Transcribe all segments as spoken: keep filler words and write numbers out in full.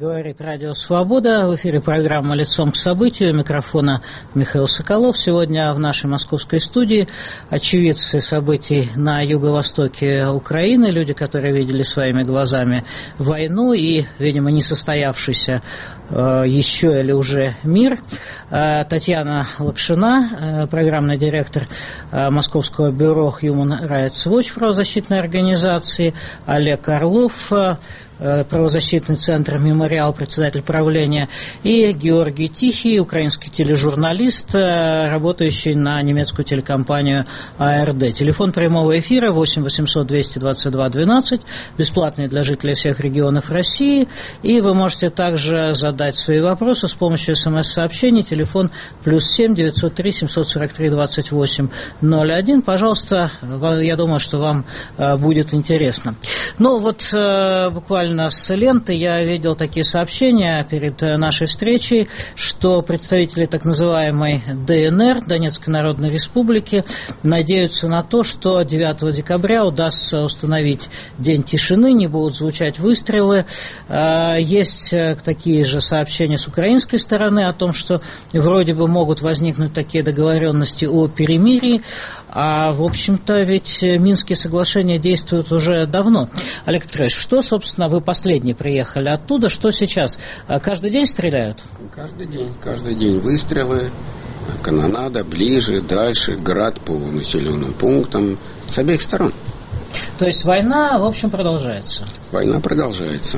Говорит Радио Свобода. В эфире программа «Лицом к событию». У микрофона Михаил Соколов. Сегодня в нашей московской студии очевидцы событий на юго-востоке Украины, люди, которые видели своими глазами войну и, видимо, несостоявшийся э, еще или уже мир. Э, Татьяна Лакшина, э, программный директор э, Московского бюро Human Rights Watch, правозащитной организации, Олег Орлов, э, правозащитный центр «Мемориал», председатель правления, и Георгий Тихий, украинский тележурналист, работающий на немецкую телекомпанию А Р Д. Телефон прямого эфира восемь восемьсот двести двадцать два двенадцать, бесплатный для жителей всех регионов России, и вы можете также задать свои вопросы с помощью смс-сообщений, телефон плюс семь девятьсот три семьсот сорок три двадцать восемь ноль один. Пожалуйста, я думаю, что вам будет интересно. Ну вот буквально с ленты я видел такие сообщения перед нашей встречей, что представители так называемой Д Н Р, Донецкой Народной Республики, надеются на то, что девятого декабря удастся установить день тишины, не будут звучать выстрелы. Есть такие же сообщения с украинской стороны о том, что вроде бы могут возникнуть такие договоренности о перемирии, а, в общем-то, ведь Минские соглашения действуют уже давно. Олег Петрович, что, собственно, вы последний приехали оттуда, что сейчас? Каждый день стреляют? Каждый день, каждый день выстрелы, канонада, ближе, дальше, град по населенным пунктам, с обеих сторон. То есть война, в общем, продолжается? Война продолжается.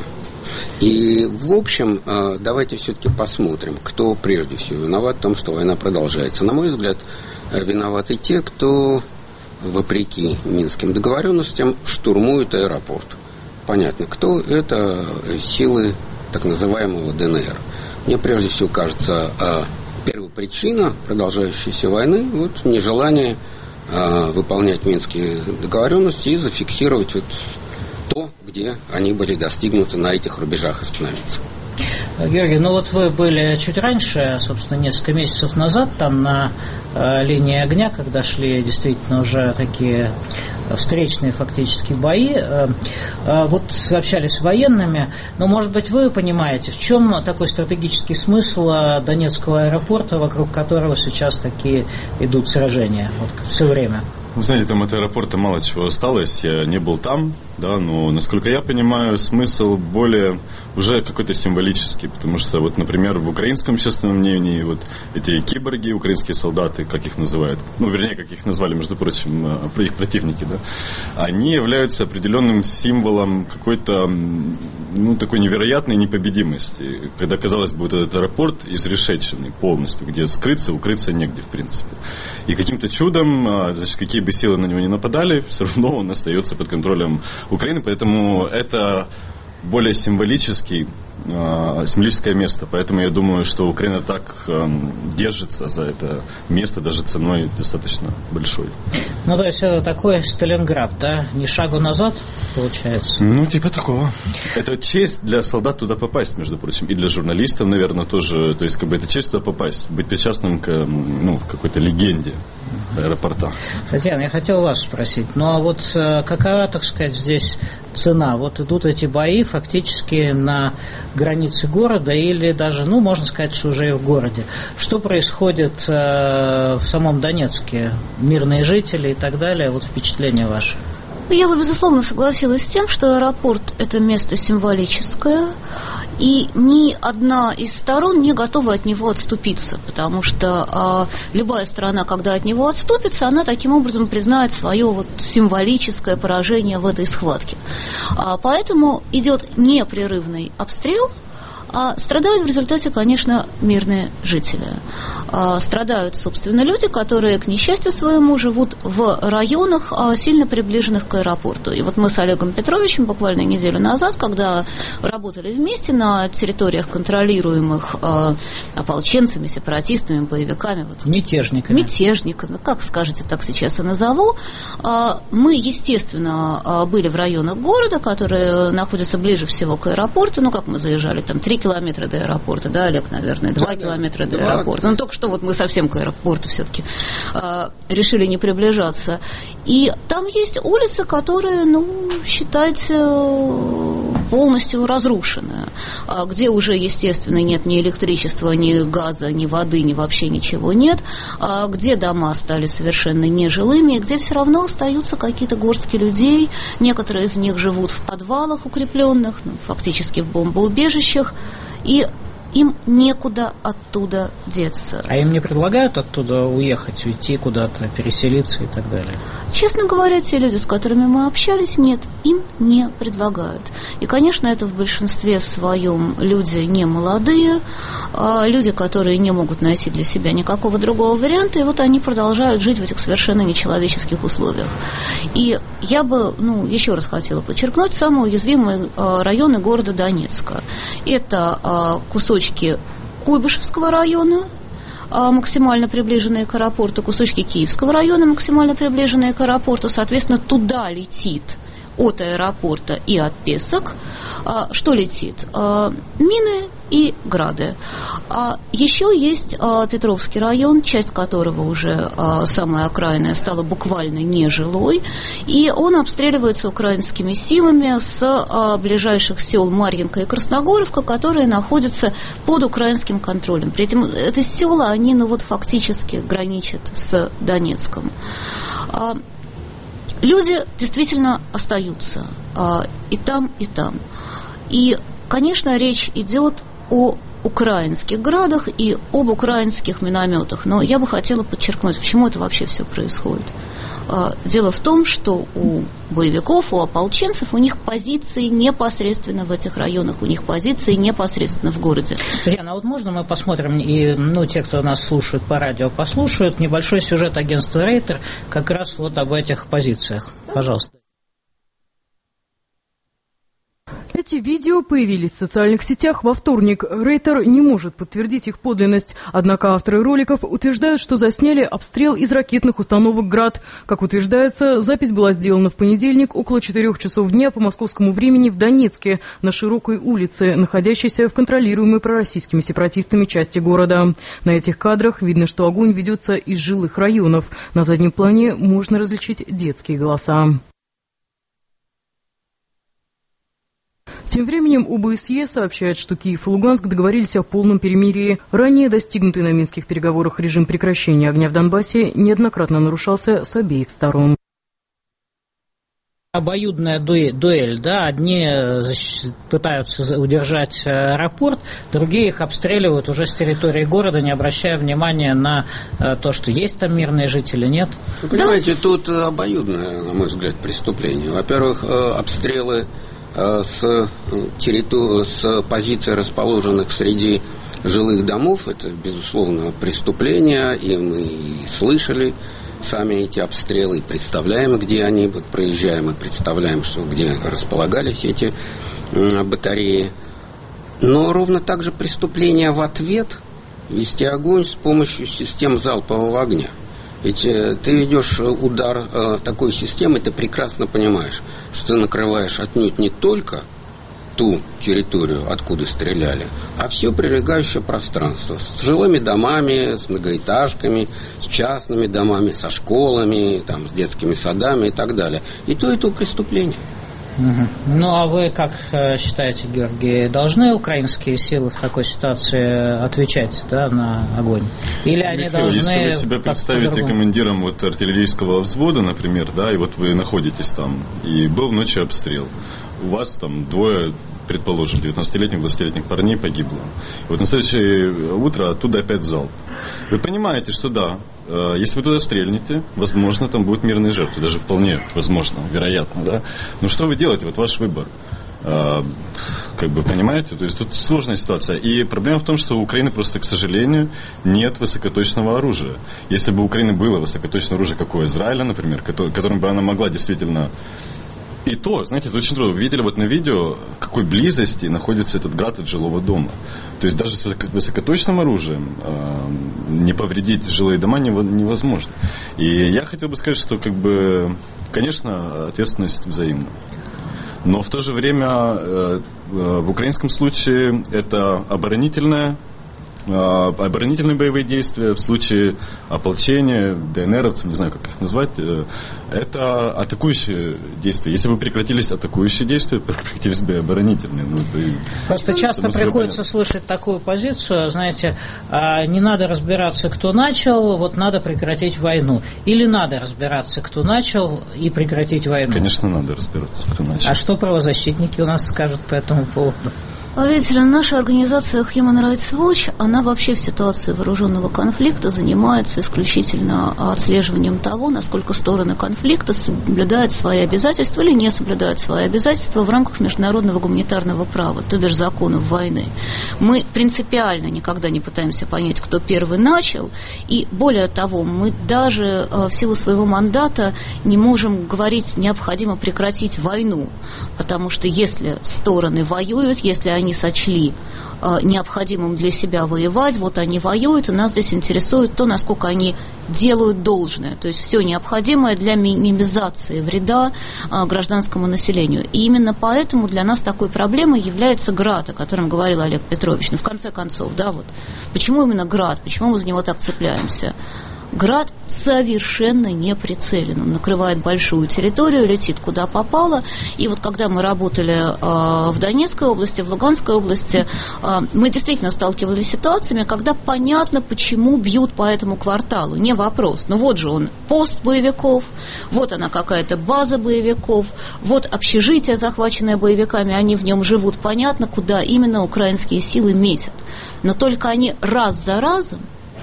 И, в общем, давайте все-таки посмотрим, кто прежде всего виноват в том, что война продолжается. На мой взгляд, виноваты те, кто, вопреки Минским договоренностям, штурмует аэропорт. Понятно, кто? Это силы так называемого Д Н Р. Мне прежде всего кажется, первопричина продолжающейся войны – вот нежелание выполнять Минские договоренности и зафиксировать вот то, где они были достигнуты, на этих рубежах остановиться. Георгий, ну вот вы были чуть раньше, собственно, несколько месяцев назад, там на э, линии огня, когда шли действительно уже такие встречные фактически бои. Э, э, вот общались с военными, но, может быть, вы понимаете, в чем такой стратегический смысл Донецкого аэропорта, вокруг которого сейчас такие идут сражения вот, все время? Вы знаете, там от аэропорта мало чего осталось, я не был там, да, но, насколько я понимаю, смысл более уже какой-то символический, потому что, вот, например, в украинском общественном мнении вот эти киборги, украинские солдаты, как их называют, ну, вернее, как их назвали, между прочим, их противники, да, они являются определенным символом какой-то, ну, такой невероятной непобедимости, когда, казалось бы, вот этот аэропорт изрешеченный полностью, где скрыться, укрыться негде, в принципе. И каким-то чудом, значит, какие бы силы на него не нападали, все равно он остается под контролем Украины, поэтому это более символический, э, символическое место, поэтому я думаю, что Украина так э, держится за это место, даже ценой достаточно большой. Ну, то есть это такой Сталинград, да? Ни шагу назад, получается? Ну, типа такого. Это честь для солдат туда попасть, между прочим, и для журналистов, наверное, тоже, то есть как бы это честь туда попасть, быть причастным к, ну, какой-то легенде аэропорта. Татьяна, я хотел вас спросить, ну а вот какова, так сказать, здесь цена? Вот идут эти бои фактически на границе города или даже, ну, можно сказать, что уже и в городе. Что происходит э, в самом Донецке? Мирные жители и так далее, вот впечатление ваше? Я бы, безусловно, согласилась с тем, что аэропорт – это место символическое, и ни одна из сторон не готова от него отступиться, потому что э, любая сторона, когда от него отступится, она таким образом признает свое вот символическое поражение в этой схватке. А, поэтому идет непрерывный обстрел. А страдают в результате, конечно, мирные жители. А страдают, собственно, люди, которые, к несчастью своему, живут в районах, сильно приближенных к аэропорту. И вот мы с Олегом Петровичем буквально неделю назад, когда работали вместе на территориях, контролируемых а, ополченцами, сепаратистами, боевиками. Вот, мятежниками. Мятежниками, как скажете, так сейчас и назову. А, мы, естественно, были в районах города, которые находятся ближе всего к аэропорту. Ну, как мы заезжали, там, три километра до аэропорта, да, Олег, наверное, два километра до аэропорта. Ну, только что вот мы совсем к аэропорту все-таки э, решили не приближаться. И там есть улицы, которые, ну, считайте, полностью разрушенная, где уже, естественно, нет ни электричества, ни газа, ни воды, ни вообще ничего нет, где дома стали совершенно нежилыми, где все равно остаются какие-то горстки людей, некоторые из них живут в подвалах укрепленных, ну, фактически в бомбоубежищах, и им некуда оттуда деться. А им не предлагают оттуда уехать, уйти куда-то, переселиться и так далее? Честно говоря, те люди, с которыми мы общались, нет, им не предлагают. И, конечно, это в большинстве своем люди не молодые, а люди, которые не могут найти для себя никакого другого варианта, и вот они продолжают жить в этих совершенно нечеловеческих условиях. И я бы, ну, еще раз хотела подчеркнуть, самые уязвимые районы города Донецка. Это кусочки Куйбышевского района, максимально приближенные к аэропорту, кусочки Киевского района, максимально приближенные к аэропорту, соответственно, туда летит от аэропорта и от Песок. Что летит? Мины и грады. Еще есть Петровский район, часть которого уже самая окраинная стала буквально нежилой, и он обстреливается украинскими силами с ближайших сел Марьинка и Красногоровка, которые находятся под украинским контролем. При этом эти села, они ну, вот, фактически граничат с Донецком. Люди действительно остаются а, и там, и там. И, конечно, речь идет о украинских градах и об украинских минометах. Но я бы хотела подчеркнуть, почему это вообще все происходит. А, дело в том, что у боевиков, у ополченцев, у них позиции непосредственно в этих районах, у них позиции непосредственно в городе. Татьяна, а вот можно мы посмотрим, и ну, те, кто нас слушает по радио, послушают, небольшой сюжет агентства Рейтер как раз вот об этих позициях. Пожалуйста. Эти видео появились в социальных сетях во вторник. Рейтер не может подтвердить их подлинность. Однако авторы роликов утверждают, что засняли обстрел из ракетных установок «Град». Как утверждается, запись была сделана в понедельник около четырех часов дня по московскому времени в Донецке, на Широкой улице, находящейся в контролируемой пророссийскими сепаратистами части города. На этих кадрах видно, что огонь ведется из жилых районов. На заднем плане можно различить детские голоса. Тем временем ОБСЕ сообщает, что Киев и Луганск договорились о полном перемирии. Ранее достигнутый на минских переговорах режим прекращения огня в Донбассе неоднократно нарушался с обеих сторон. Обоюдная дуэль, да, одни пытаются удержать аэропорт, другие их обстреливают уже с территории города, не обращая внимания на то, что есть там мирные жители, нет? Вы понимаете, тут обоюдное, на мой взгляд, преступление. Во-первых, обстрелы с территории, с позиций, расположенных среди жилых домов, это, безусловно, преступление, и мы слышали сами эти обстрелы, и представляем, где они, вот проезжаем и представляем, что где располагались эти батареи. Но ровно так же преступление в ответ вести огонь с помощью систем залпового огня. Ведь э, ты ведешь удар э, такой системой, ты прекрасно понимаешь, что ты накрываешь отнюдь не только ту территорию, откуда стреляли, а все прилегающее пространство с жилыми домами, с многоэтажками, с частными домами, со школами, там, с детскими садами и так далее. И то, и то преступление. Угу. Ну, а вы как считаете, Георгий, должны украинские силы в такой ситуации отвечать, да, на огонь? Или они Михаил, должны... Если вы себя представите командиром вот артиллерийского взвода, например, да, и вот вы находитесь там, и был ночью обстрел, у вас там двое, предположим, девятнадцатилетних, двадцатилетних парней погибло. И вот на следующее утро оттуда опять залп. Вы понимаете, что да, если вы туда стрельнете, возможно, там будут мирные жертвы, даже вполне возможно, вероятно, да. Но что вы делаете? Вот ваш выбор. Как бы, понимаете? То есть тут сложная ситуация. И проблема в том, что у Украины просто, к сожалению, нет высокоточного оружия. Если бы у Украины было высокоточное оружие, как у Израиля, например, которым бы она могла действительно... И то, знаете, это очень трудно. Вы видели вот на видео, в какой близости находится этот град от жилого дома. То есть даже с высокоточным оружием э, не повредить жилые дома невозможно. И я хотел бы сказать, что, как бы, конечно, ответственность взаимна. Но в то же время э, э, в украинском случае это оборонительная оборонительные боевые действия, в случае ополчения, ДНРовцев, не знаю, как их назвать, это атакующие действия. Если бы прекратились атакующие действия, прекратились бы оборонительные. Ну, Просто часто приходится понятно. слышать такую позицию, знаете, не надо разбираться, кто начал, вот надо прекратить войну. Или надо разбираться, кто начал, и прекратить войну? Конечно, надо разбираться, кто начал. А что правозащитники у нас скажут по этому поводу? Видите ли, наша организация Human Rights Watch, она вообще в ситуации вооруженного конфликта занимается исключительно отслеживанием того, насколько стороны конфликта соблюдают свои обязательства или не соблюдают свои обязательства в рамках международного гуманитарного права, то бишь законов войны. Мы принципиально никогда не пытаемся понять, кто первый начал, и более того, мы даже в силу своего мандата не можем говорить, необходимо прекратить войну, потому что если стороны воюют, если они они сочли э, необходимым для себя воевать, вот они воюют, и нас здесь интересует то, насколько они делают должное, то есть все необходимое для минимизации вреда э, гражданскому населению. И именно поэтому для нас такой проблемой является ГРАД, о котором говорил Олег Петрович. Ну, в конце концов, да, вот. Почему именно ГРАД? Почему мы за него так цепляемся? ГРАД совершенно не прицелен. Он накрывает большую территорию, летит куда попало. И вот когда мы работали э, в Донецкой области, в Луганской области, э, мы действительно сталкивались с ситуациями, когда понятно, почему бьют по этому кварталу. Не вопрос. Ну вот же он, пост боевиков, вот она какая-то база боевиков, вот общежитие, захваченное боевиками, они в нем живут. Понятно, куда именно украинские силы метят. Но только они раз за разом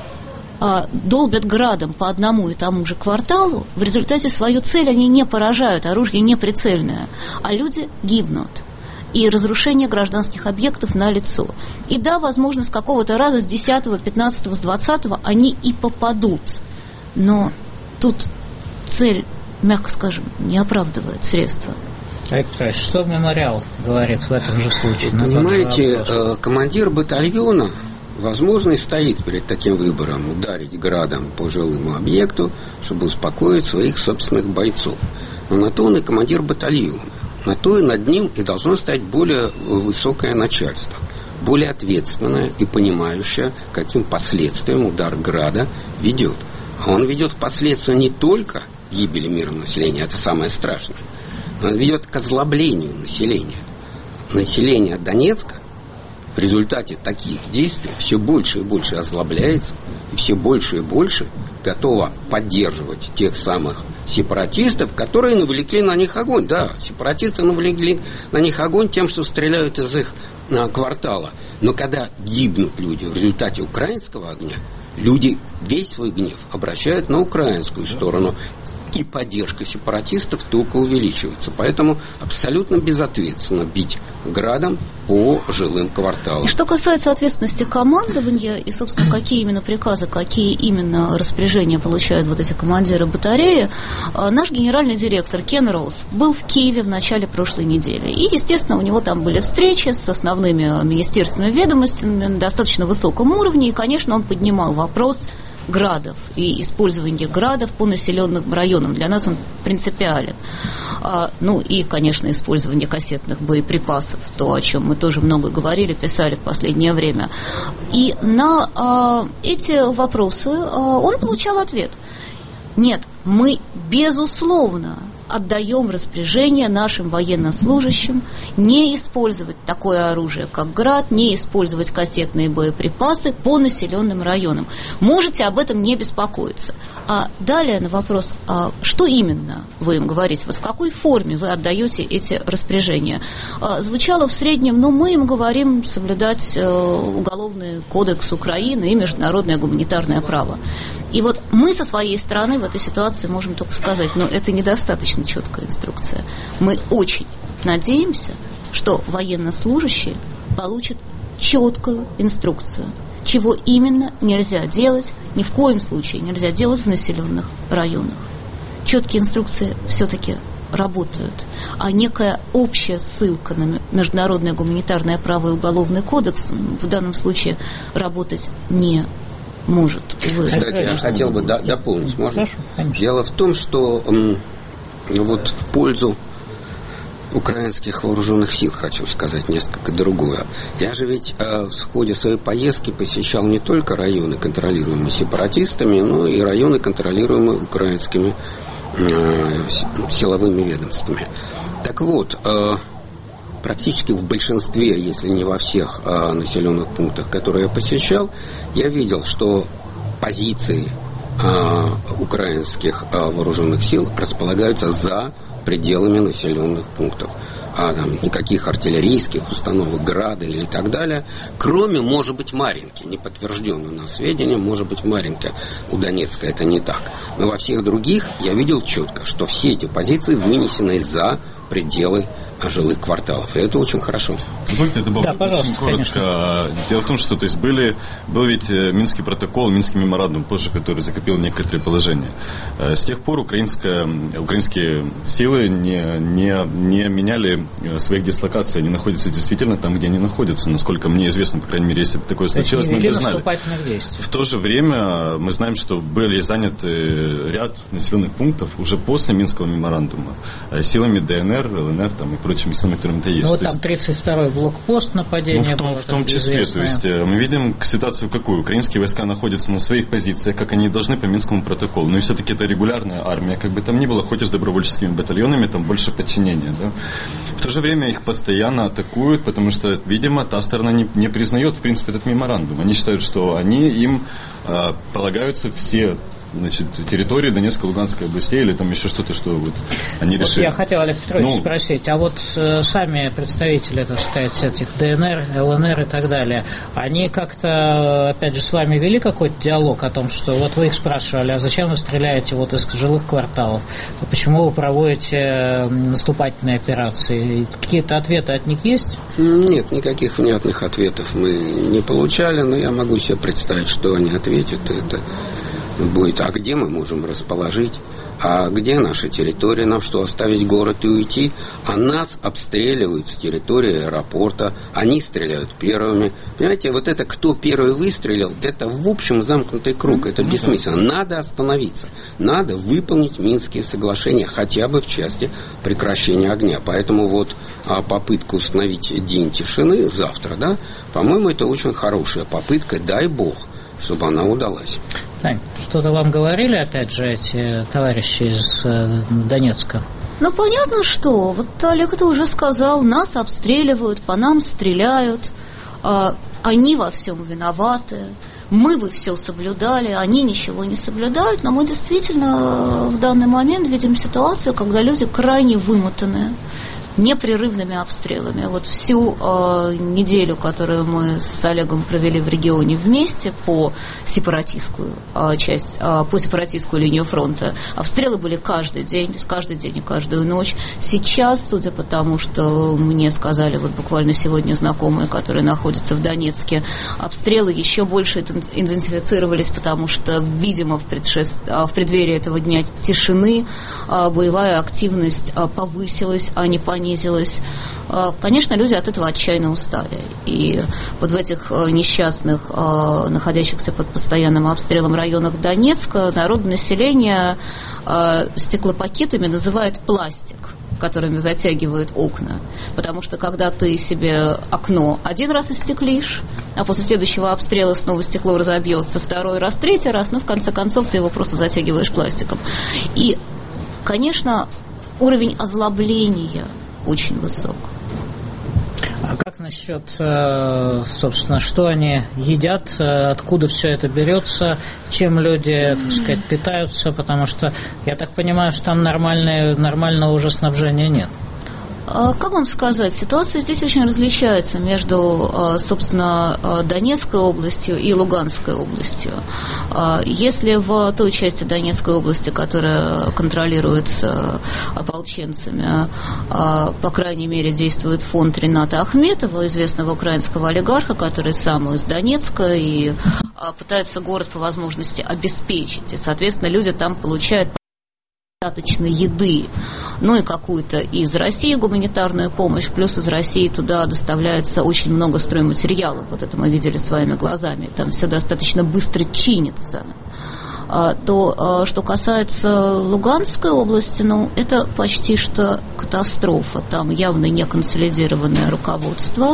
долбят градом по одному и тому же кварталу, в результате свою цель они не поражают, оружие не прицельное, а люди гибнут. И разрушение гражданских объектов налицо. И да, возможно, с какого-то раза, с десятого, пятнадцатого, с двадцатого они и попадут. Но тут цель, мягко скажем, не оправдывает средства. Олег, что мемориал говорит в этом же случае? Понимаете, командир батальона, возможно, и стоит перед таким выбором: ударить градом по жилому объекту, чтобы успокоить своих собственных бойцов. Но на то он и командир батальона. На то и над ним и должно стоять более высокое начальство, более ответственное и понимающее, каким последствиям удар града ведет. А он ведет последствия не только гибели мирного населения, это самое страшное, но он ведет к озлоблению населения. Население Донецка в результате таких действий все больше и больше озлобляется, и все больше и больше готово поддерживать тех самых сепаратистов, которые навлекли на них огонь. Да, сепаратисты навлекли на них огонь тем, что стреляют из их а, квартала. Но когда гибнут люди в результате украинского огня, люди весь свой гнев обращают на украинскую сторону. И поддержка сепаратистов только увеличивается. Поэтому абсолютно безответственно бить градом по жилым кварталам. И что касается ответственности командования и, собственно, какие именно приказы, какие именно распоряжения получают вот эти командиры батареи, наш генеральный директор Кен Роуз был в Киеве в начале прошлой недели. И, естественно, у него там были встречи с основными министерственными ведомостями на достаточно высоком уровне. И, конечно, он поднимал вопрос градов и использование градов по населенным районам. Для нас он принципиален. А, ну и, конечно, использование кассетных боеприпасов, то, о чем мы тоже много говорили, писали в последнее время. И на а, эти вопросы а, он получал ответ. Нет, мы, безусловно, отдаем распоряжение нашим военнослужащим не использовать такое оружие, как град, не использовать кассетные боеприпасы по населенным районам. Можете об этом не беспокоиться. А далее на вопрос, а что именно вы им говорите, вот в какой форме вы отдаете эти распоряжения, а, звучало в среднем, ну, мы им говорим соблюдать э, Уголовный кодекс Украины и международное гуманитарное право. И вот мы со своей стороны в этой ситуации можем только сказать, но это недостаточно четкая инструкция. Мы очень надеемся, что военнослужащие получат четкую инструкцию, чего именно нельзя делать, ни в коем случае нельзя делать в населенных районах. Четкие инструкции все-таки работают, а некая общая ссылка на международное гуманитарное право и Уголовный кодекс в данном случае работать не может. Кстати, я хотел бы дополнить, можно? Дело в том, что м, вот в пользу украинских вооруженных сил, хочу сказать несколько другое. Я же ведь э, в ходе своей поездки посещал не только районы, контролируемые сепаратистами, но и районы, контролируемые украинскими э, силовыми ведомствами. Так вот, э, практически в большинстве, если не во всех э, населенных пунктах, которые я посещал, я видел, что позиции э, украинских э, вооруженных сил располагаются за пределами населенных пунктов. А там никаких артиллерийских установок, града или так далее, кроме, может быть, Марьинки, не подтвержденного у нас сведения, может быть, Марьинка у Донецка это не так. Но во всех других я видел четко, что все эти позиции вынесены за пределы жилых кварталов. И это очень хорошо. Позвольте, это было да, очень коротко. Конечно. Дело в том, что то есть были, был ведь Минский протокол, Минский меморандум, позже, который закрепил некоторые положения. С тех пор украинская, украинские силы не, не, не меняли своих дислокаций. Они находятся действительно там, где они находятся. Насколько мне известно, по крайней мере, если такое случилось, мы это знали. В то же время мы знаем, что были заняты ряд населенных пунктов уже после Минского меморандума силами ДНР, ЛНР там, и прочими силами, которыми это есть. Ну вот там тридцать второй блокпост нападения ну, в том, было. В том числе, известное. То есть мы видим ситуацию какую. Украинские войска находятся на своих позициях, как они должны по Минскому протоколу. Но и все-таки это регулярная армия, как бы там ни было, хоть и с добровольческими батальонами, там больше подчинения. Да? В то же время их постоянно атакуют, потому что, видимо, та сторона не, не признает, в принципе, этот меморандум. Они считают, что они, им э, полагаются все, значит, территории Донецкой, Луганской областей или там еще что-то, что вот они вот решили. Я хотел, Олег Петрович, ну, спросить, а вот э, сами представители, так сказать, этих ДНР, ЛНР и так далее, они как-то, опять же, с вами вели какой-то диалог о том, что вот вы их спрашивали, а зачем вы стреляете вот из жилых кварталов, почему вы проводите наступательные операции? Какие-то ответы от них есть? Нет, никаких внятных ответов мы не получали, но я могу себе представить, что они ответят. Это будет, а где мы можем расположить, а где наша территория, нам что, оставить город и уйти, а нас обстреливают с территории аэропорта, они стреляют первыми. Понимаете, вот это кто первый выстрелил, это в общем замкнутый круг, это бессмысленно. Надо остановиться, надо выполнить Минские соглашения, хотя бы в части прекращения огня. Поэтому вот а, попытка установить день тишины завтра, да, по-моему, это очень хорошая попытка, дай бог, чтобы она удалась. Тань, что-то вам говорили, опять же, эти товарищи из э, Донецка? Ну, понятно, что. Вот Олег это уже сказал. Нас обстреливают, по нам стреляют. Э, они во всем виноваты. Мы бы все соблюдали, они ничего не соблюдают. Но мы действительно в данный момент видим ситуацию, когда люди крайне вымотаны непрерывными обстрелами. Вот всю э, неделю, которую мы с Олегом провели в регионе вместе по сепаратистскую э, часть, э, по сепаратистскую линию фронта, обстрелы были каждый день, то есть каждый день и каждую ночь. Сейчас, судя по тому, что мне сказали вот буквально сегодня знакомые, которые находятся в Донецке, обстрелы еще больше интенсифицировались, потому что, видимо, в, предшеств... в преддверии этого дня тишины э, боевая активность э, повысилась, а не понизилась. Конечно, люди от этого отчаянно устали. И вот в этих несчастных, находящихся под постоянным обстрелом районах Донецка, народное население стеклопакетами называет пластик, которыми затягивают окна. Потому что когда ты себе окно один раз остеклишь, а после следующего обстрела снова стекло разобьется, второй раз, третий раз, ну, в конце концов, ты его просто затягиваешь пластиком. И, конечно, уровень озлобления очень высок. А как насчет, собственно, что они едят, откуда все это берется, чем люди, так сказать, питаются, потому что, я так понимаю, что там нормальное, нормального уже снабжения нет. Как вам сказать, ситуация здесь очень различается между, собственно, Донецкой областью и Луганской областью. Если в той части Донецкой области, которая контролируется ополченцами, по крайней мере, действует фонд Рената Ахметова, известного украинского олигарха, который сам из Донецка и пытается город по возможности обеспечить. И, соответственно, люди там получают достаточно еды, ну и какую-то из России гуманитарную помощь, плюс из России туда доставляется очень много стройматериалов, вот это мы видели своими глазами, там все достаточно быстро чинится. то, что касается Луганской области, ну, это почти что катастрофа. Там явно не консолидированное руководство.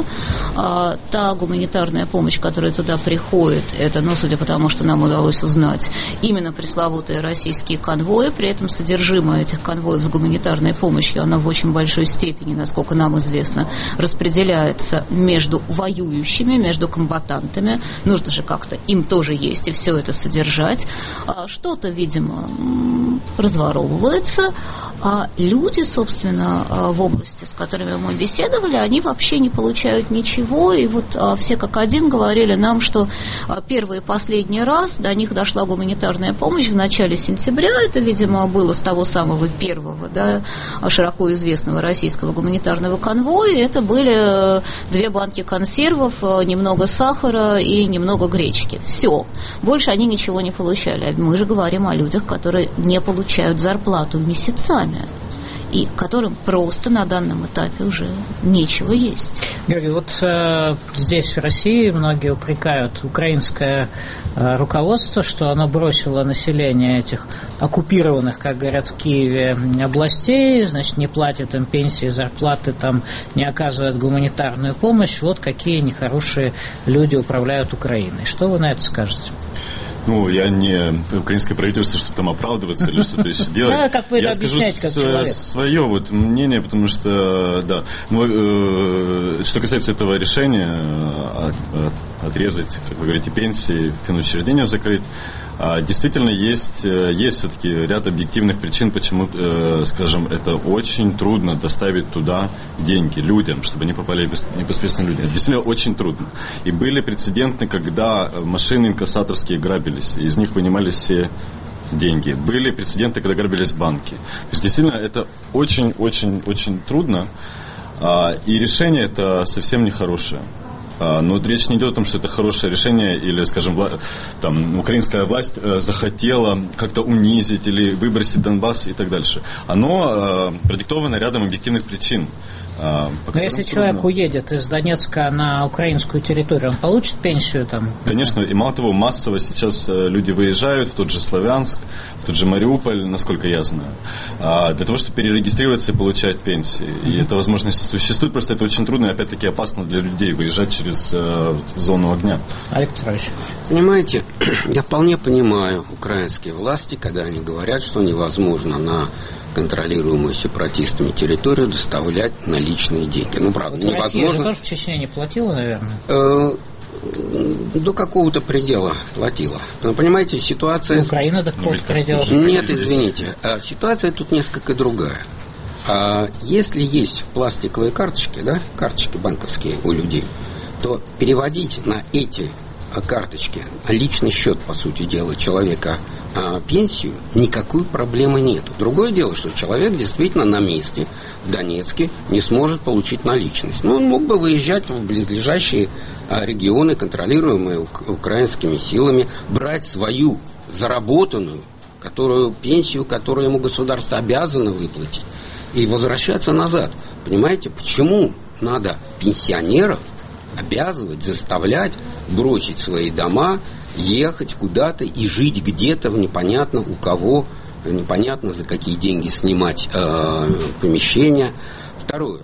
Та гуманитарная помощь, которая туда приходит, это, ну, судя по тому, что нам удалось узнать, именно пресловутые российские конвои. При этом содержимое этих конвоев с гуманитарной помощью, она в очень большой степени, насколько нам известно, распределяется между воюющими, между комбатантами. Нужно же как-то им тоже есть и все это содержать. Что-то, видимо, разворовывается, а люди, собственно, в области, с которыми мы беседовали, они вообще не получают ничего, и вот все как один говорили нам, что первый и последний раз до них дошла гуманитарная помощь в начале сентября, это, видимо, было с того самого первого, да, широко известного российского гуманитарного конвоя, это были две банки консервов, немного сахара и немного гречки, все, больше они ничего не получали. Мы же говорим о людях, которые не получают зарплату месяцами и которым просто на данном этапе уже нечего есть. Георгий, вот э, здесь, в России, многие упрекают украинское э, руководство, что оно бросило население этих оккупированных, как говорят в Киеве, областей, значит, не платит им пенсии, зарплаты, там, не оказывает гуманитарную помощь. Вот какие нехорошие люди управляют Украиной. Что вы на это скажете? Ну, я не украинское правительство, чтобы там оправдываться или что-то еще делать. Да, как вы это я скажу объясняете, как человек. свое вот мнение, потому что, да, ну, э, что касается этого решения от, от, отрезать, как вы говорите, пенсии, финучреждения закрыть, действительно есть, есть все-таки ряд объективных причин, почему, скажем, это очень трудно доставить туда деньги людям, чтобы они попали непосредственно людям. Это действительно очень трудно. И были прецеденты, когда машины инкассаторские грабились, из них вынимались все деньги. Были прецеденты, когда грабились банки. То есть действительно это очень-очень-очень трудно, и решение это совсем нехорошее. Но вот речь не идет о том, что это хорошее решение, или, скажем, вла- там, украинская власть э, захотела как-то унизить или выбросить Донбасс и так дальше. Оно э, продиктовано рядом объективных причин. Э, Но если человек трудно. уедет из Донецка на украинскую территорию, он получит пенсию там? Конечно, и мало того, массово сейчас э, люди выезжают в тот же Славянск, в тот же Мариуполь, насколько я знаю, э, для того, чтобы перерегистрироваться и получать пенсии. Mm-hmm. И эта возможность существует, просто это очень трудно и опять-таки опасно для людей выезжать через через э, зону огня. Олег Петрович. Понимаете, я вполне понимаю украинские власти, когда они говорят, что невозможно на контролируемую сепаратистами территорию доставлять наличные деньги. Ну, правда, вот невозможно. Россия же тоже в Чечне не платила, наверное? Э, до какого-то предела платила. Но, понимаете, ситуация... Украина до какого-то предела? Нет, извините. Ситуация тут несколько другая. Если есть пластиковые карточки, да, карточки банковские у людей, то переводить на эти карточки, на личный счет, по сути дела, человека а, пенсию, никакой проблемы нет. Другое дело, что человек действительно на месте в Донецке не сможет получить наличность. Но он мог бы выезжать в близлежащие а, регионы, контролируемые ук- украинскими силами, брать свою заработанную которую, пенсию, которую ему государство обязано выплатить, и возвращаться назад. Понимаете, почему надо пенсионеров обязывать, заставлять бросить свои дома, ехать куда-то и жить где-то в непонятно у кого, непонятно за какие деньги снимать э, помещения. Второе.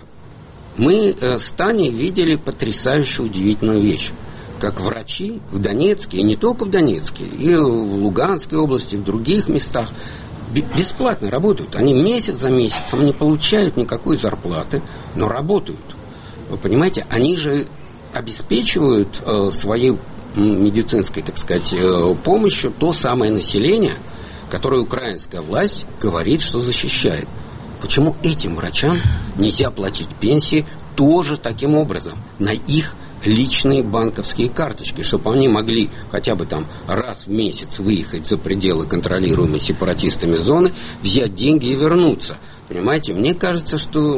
Мы э, с Таней видели потрясающую удивительную вещь. Как врачи в Донецке, и не только в Донецке, и в Луганской области, в других местах, бесплатно работают. Они месяц за месяцем не получают никакой зарплаты, но работают. Вы понимаете, они же обеспечивают э, своей медицинской, так сказать, э, помощью то самое население, которое украинская власть говорит, что защищает. Почему этим врачам нельзя платить пенсии тоже таким образом, на их личные банковские карточки, чтобы они могли хотя бы там раз в месяц выехать за пределы контролируемой сепаратистами зоны, взять деньги и вернуться. Понимаете, мне кажется, что...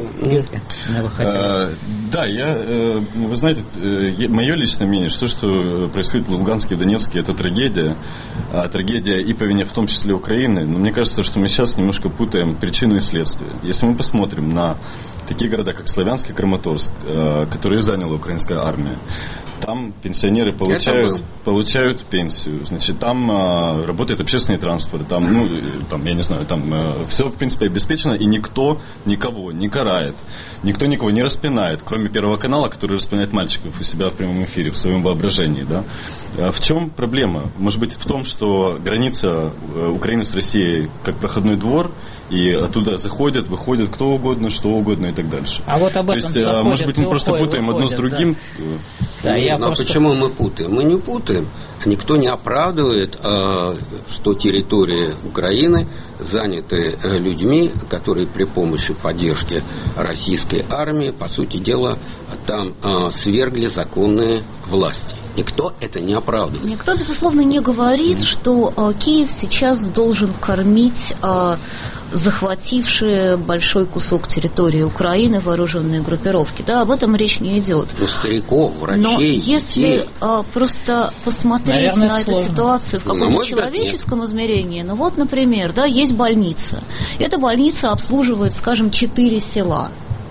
А, да, я, вы знаете, мое личное мнение, что, что происходит в Луганске и Донецке, это трагедия. А, трагедия и по вине в том числе Украины. Но мне кажется, что мы сейчас немножко путаем причину и следствие. Если мы посмотрим на такие города, как Славянск и Краматорск, которые заняла украинская армия, Там пенсионеры получают, получают пенсию, значит, там а, работает общественный транспорт, там, ну, там, я не знаю, там а, все, в принципе, обеспечено, и никто никого не карает, никто никого не распинает, кроме Первого канала, который распинает мальчиков у себя в прямом эфире, в своем воображении, да. А в чем проблема? Может быть, в том, что граница Украины с Россией как проходной двор, и оттуда заходят, выходят кто угодно, что угодно и так дальше. А вот об этом То есть, заходят, может быть, мы просто уходят, путаем выходят, одно с другим. Да. Да, я Но просто... почему мы путаем? Мы не путаем. Никто не оправдывает, что территории Украины заняты людьми, которые при помощи поддержки российской армии, по сути дела, там свергли законные власти. Никто это не оправдывает. Никто, безусловно, не говорит, что э, Киев сейчас должен кормить э, захватившие большой кусок территории Украины вооруженные группировки. Да, об этом речь не идет. У стариков, врачей, Но если детей... э, просто посмотреть Наверное, на эту сложно. ситуацию в каком-то человеческом измерении, ну вот, например, да, есть больница. Эта больница обслуживает, скажем, четыре села,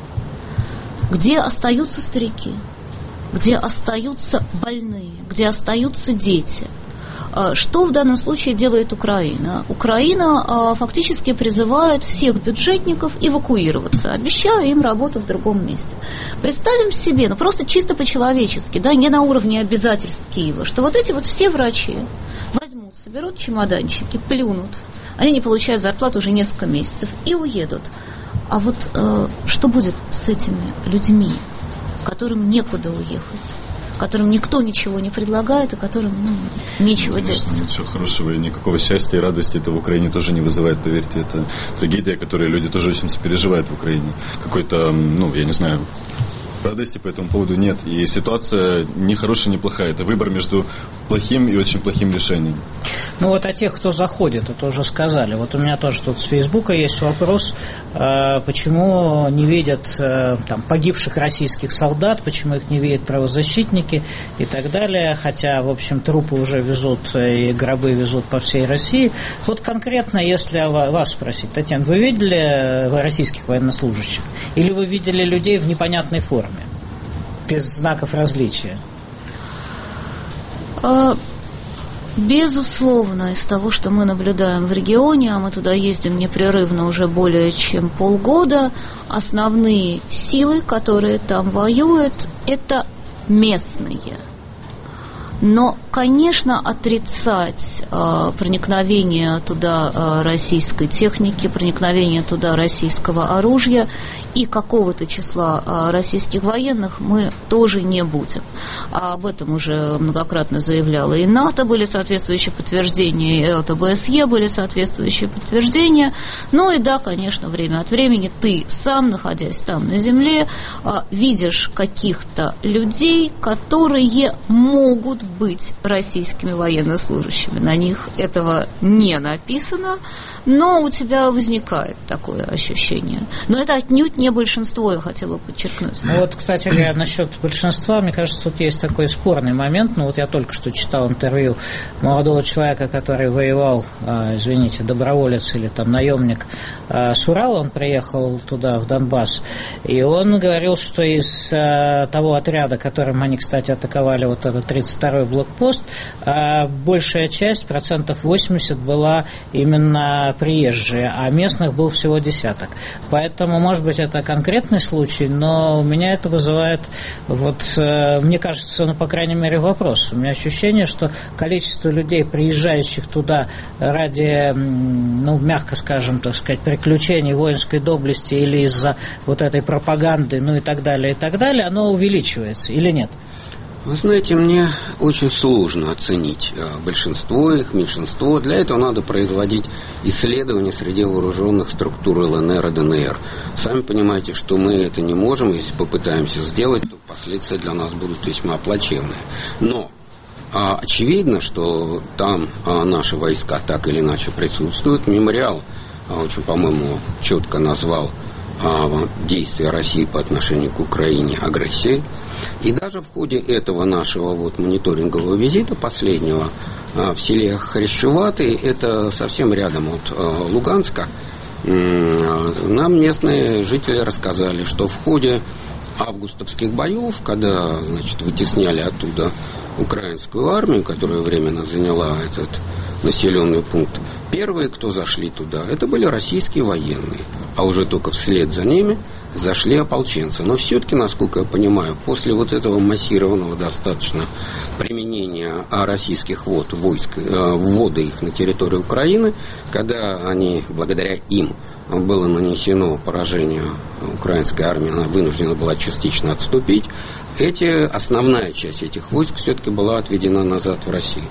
где остаются старики, где остаются больные, где остаются дети. Что в данном случае делает Украина? Украина фактически призывает всех бюджетников эвакуироваться, обещая им работу в другом месте. Представим себе, ну просто чисто по-человечески, да, не на уровне обязательств Киева, что вот эти вот все врачи возьмут, соберут чемоданчики, плюнут, они не получают зарплату уже несколько месяцев и уедут. А вот э, что будет с этими людьми, которым некуда уехать, которым никто ничего не предлагает, и которым ну, нечего Конечно, делать? Ничего хорошего и никакого счастья и радости это в Украине тоже не вызывает, поверьте. Это трагедия, которую люди тоже очень сопереживают в Украине. Какой-то, ну, я не знаю, радости по этому поводу нет. И ситуация не хорошая, не плохая. Это выбор между плохим и очень плохим решением. Ну вот о тех, кто заходит, это уже сказали. Вот у меня тоже тут с Фейсбука есть вопрос, почему не видят там погибших российских солдат, почему их не видят правозащитники и так далее. Хотя, в общем, трупы уже везут и гробы везут по всей России. Вот конкретно, если вас спросить, Татьяна, вы видели российских военнослужащих? Или вы видели людей в непонятной форме? Без знаков различия. Безусловно, из того, что мы наблюдаем в регионе, а мы туда ездим непрерывно уже более чем полгода, основные силы, которые там воюют, это местные. Но, конечно, отрицать э, проникновение туда э, российской техники, проникновение туда российского оружия и какого-то числа э, российских военных мы тоже не будем. А об этом уже многократно заявляла и НАТО, были соответствующие подтверждения, и ЛТБСЕ были соответствующие подтверждения. Ну и да, конечно, время от времени ты сам, находясь там на земле, э, видишь каких-то людей, которые могут быть российскими военнослужащими. На них этого не написано, но у тебя возникает такое ощущение. Но это отнюдь не большинство, я хотела подчеркнуть. Ну вот, кстати говоря, насчет большинства, мне кажется, тут есть такой спорный момент. Ну вот я только что читал интервью молодого человека, который воевал, извините, доброволец или там наемник с Урала, он приехал туда, в Донбасс, и он говорил, что из того отряда, которым они, кстати, атаковали вот этот тридцать второй блокпост, большая часть, процентов восемьдесят, была именно приезжие, а местных был всего десяток. Поэтому, может быть, это конкретный случай, но у меня это вызывает, вот, мне кажется, ну, по крайней мере, вопрос. У меня ощущение, что количество людей, приезжающих туда ради, ну, мягко скажем, так сказать, приключений, воинской доблести или из-за вот этой пропаганды, ну и так далее, и так далее, оно увеличивается или нет? Вы знаете, мне очень сложно оценить большинство их, меньшинство. Для этого надо производить исследования среди вооруженных структур ЛНР и ДНР. Сами понимаете, что мы это не можем. Если попытаемся сделать, то последствия для нас будут весьма плачевные. Но а, очевидно, что там а, наши войска так или иначе присутствуют. Мемориал а, очень, по-моему, четко назвал действия России по отношению к Украине агрессией. И даже в ходе этого нашего вот мониторингового визита последнего в селе Хрящеватый, это совсем рядом от Луганска, нам местные жители рассказали, что в ходе августовских боев, когда, значит, вытесняли оттуда украинскую армию, которая временно заняла этот населенный пункт, первые, кто зашли туда, это были российские военные, а уже только вслед за ними зашли ополченцы. Но все-таки, насколько я понимаю, после вот этого массированного достаточно применения российских вод, войск, ввода их на территорию Украины, когда они, благодаря им, было нанесено поражение украинской армии, она вынуждена была частично отступить, эти, основная часть этих войск все-таки была отведена назад в Россию.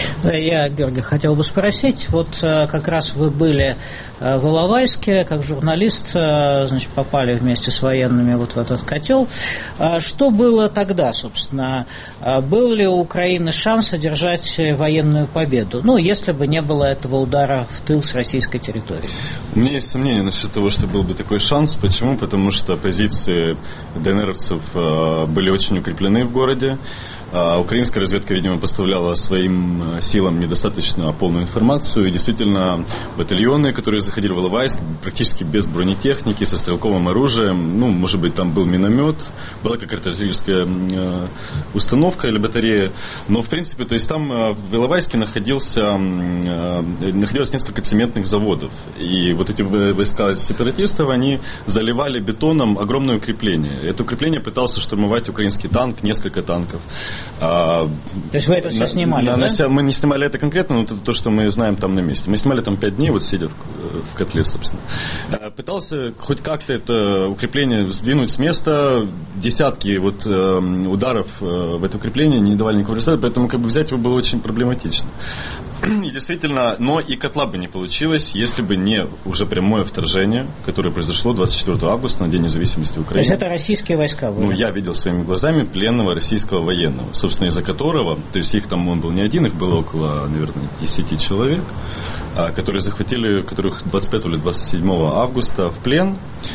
Я, Георгий, хотел бы спросить, вот как раз вы были в Иловайске, как журналист, значит, попали вместе с военными вот в этот котел. Что было тогда, собственно? Был ли у Украины шанс одержать военную победу? Ну, если бы не было этого удара в тыл с российской территории. У меня есть сомнения насчет того, что был бы такой шанс. Почему? Потому что позиции ДНРовцев были очень укреплены в городе. Украинская разведка, видимо, поставляла своим силам недостаточно полную информацию. И действительно, батальоны, которые заходили в Иловайск, практически без бронетехники, со стрелковым оружием, ну, может быть, там был миномет, была какая-то артиллерийская установка или батарея. Но, в принципе, то есть там в Иловайске находился, находилось несколько цементных заводов. И вот эти войска сепаратистов, они заливали бетоном огромное укрепление. Это укрепление пытался штурмовать украинский танк, несколько танков. То есть вы это все на, снимали, на, да? На, мы не снимали это конкретно, но это то, что мы знаем там на месте. Мы снимали там пять дней, вот сидя в, в котле, собственно. Пытался хоть как-то это укрепление сдвинуть с места. Десятки вот ударов в это укрепление не давали никакого результата, поэтому как бы взять его было очень проблематично. И действительно, но и котла бы не получилось, если бы не уже прямое вторжение, которое произошло двадцать четвёртого августа на День независимости Украины. То есть это российские войска были? Ну, я видел своими глазами пленного российского военного, собственно, из-за которого, то есть их там, он был не один, их было около, наверное, десяти человек, которые захватили, которых двадцать пятого или двадцать седьмого августа в плен.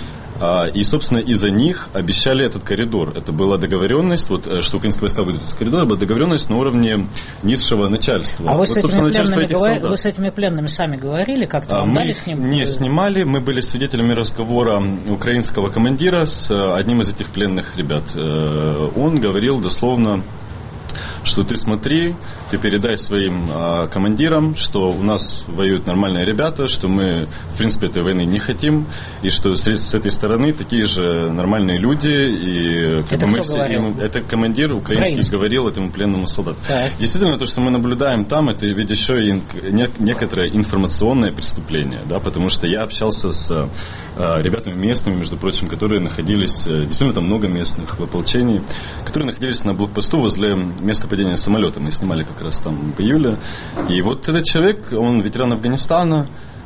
И, собственно, из-за них обещали этот коридор. Это была договоренность, вот, что украинские войска выйдут из коридора, была договоренность на уровне низшего начальства. А вы, вот, с, этими пленными говор... вы с этими пленными сами говорили? Как-то вам мы дали с ним? Не снимали, мы были свидетелями разговора украинского командира с одним из этих пленных ребят. Он говорил дословно, что ты смотри, ты передай своим а, командирам, что у нас воюют нормальные ребята, что мы, в принципе, этой войны не хотим, и что с, с этой стороны такие же нормальные люди. И, это мы кто все, говорил? Им, это командир украинский, украинский говорил этому пленному солдату. Так. Действительно, то, что мы наблюдаем там, это ведь еще и не, некоторое информационное преступление, да, потому что я общался с а, ребятами местными, между прочим, которые находились, действительно, там много местных в ополчении, которые находились на блокпосту возле места падения самолета. Мы снимали как раз там в июле. И вот этот человек, он ветеран Афганистана,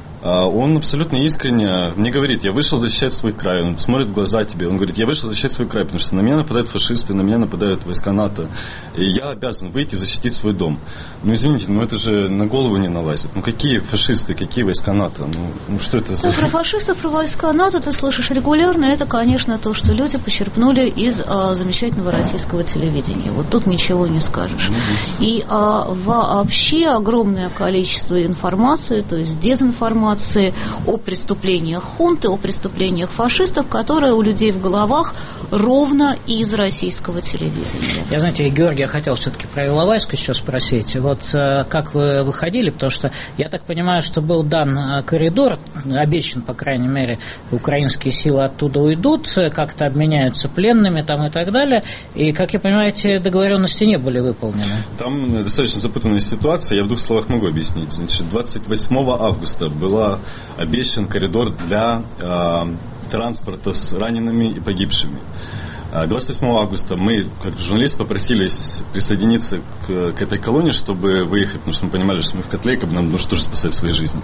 он абсолютно искренне мне говорит, я вышел защищать свой край. Он смотрит в глаза тебе, он говорит, я вышел защищать свой край, потому что на меня нападают фашисты, на меня нападают войска НАТО, и я обязан выйти и защитить свой дом. Ну, извините, ну это же на голову не налазит. Ну, какие фашисты, какие войска НАТО? Ну, ну что это за... Ну, про фашистов, про войска НАТО ты слышишь регулярно. Это, конечно, то, что люди почерпнули из а, замечательного российского телевидения. Вот тут ничего не скажешь. Mm-hmm. И а, вообще огромное количество информации, то есть дезинформации, о преступлениях хунты, о преступлениях фашистов, которые у людей в головах ровно из российского телевидения. Я, знаете, Георгий, я хотел все-таки про Иловайск еще спросить. Вот как вы выходили, потому что я так понимаю, что был дан коридор, обещан, по крайней мере, украинские силы оттуда уйдут, как-то обменяются пленными там и так далее, и, как я понимаю, эти договоренности не были выполнены. Там достаточно запутанная ситуация, я в двух словах могу объяснить. Значит, двадцать восьмого августа была обещан коридор для э, транспорта с ранеными и погибшими. двадцать восьмого августа мы, как журналисты, попросились присоединиться к, к этой колонне, чтобы выехать, потому что мы понимали, что мы в котле, как бы нам нужно тоже спасать свои жизни.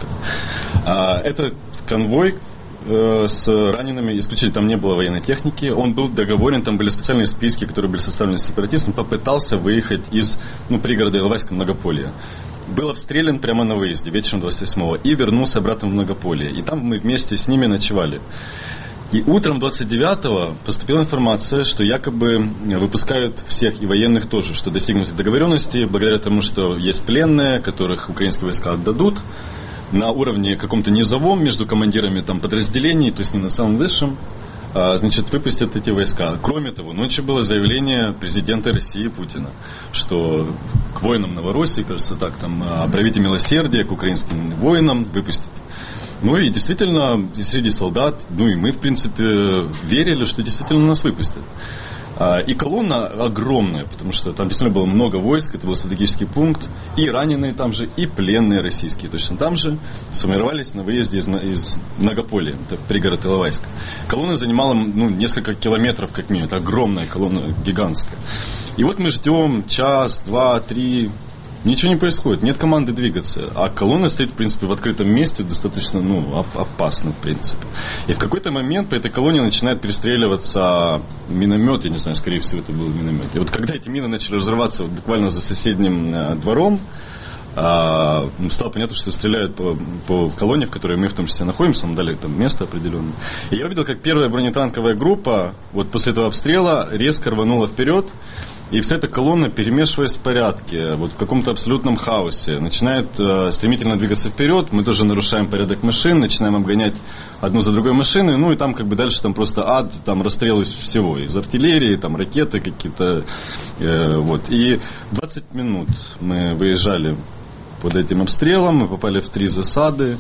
А, этот конвой э, с ранеными, исключительно там не было военной техники, он был договорен, там были специальные списки, которые были составлены сепаратистами, попытался выехать из ну, пригорода Иловайска Многополия. Был обстрелян прямо на выезде вечером двадцать восьмого и вернулся обратно в Многополие. И там мы вместе с ними ночевали. И утром двадцать девятого поступила информация, что якобы выпускают всех, и военных тоже, что достигнуты договоренности, благодаря тому, что есть пленные, которых украинские войска отдадут, на уровне каком-то низовом, между командирами там, подразделений, то есть не на самом высшем. значит, выпустят эти войска. Кроме того, ночью было заявление президента России Путина, что к воинам Новороссии, кажется так, там, проявите милосердие к украинским воинам, выпустите. Ну и действительно, среди солдат, ну и мы, в принципе, верили, что действительно нас выпустят. И колонна огромная, потому что там действительно было много войск, это был стратегический пункт, и раненые там же, и пленные российские точно там же сформировались на выезде из, из Многополия, это пригород Иловайска. Колонна занимала ну, несколько километров как минимум, это огромная колонна, гигантская. И вот мы ждем час, два, три... Ничего не происходит, нет команды двигаться. А колонна стоит, в принципе, в открытом месте, достаточно, ну, опасно, в принципе. И в какой-то момент по этой колонне начинает перестреливаться миномет, я не знаю, скорее всего, это был миномет. И вот когда эти мины начали разрываться вот, буквально за соседним э, двором, э, стало понятно, что стреляют по, по колонне, в которой мы в том числе находимся, нам дали там место определенное. И я увидел, как первая бронетанковая группа вот после этого обстрела резко рванула вперед. И вся эта колонна, перемешиваясь в порядке, вот в каком-то абсолютном хаосе, начинает э, стремительно двигаться вперед. Мы тоже нарушаем порядок машин, начинаем обгонять одну за другой машины. Ну и там как бы дальше там просто ад, там расстрелы всего. Из артиллерии, там ракеты какие-то. Э, вот. И двадцать минут мы выезжали под этим обстрелом, мы попали в три засады.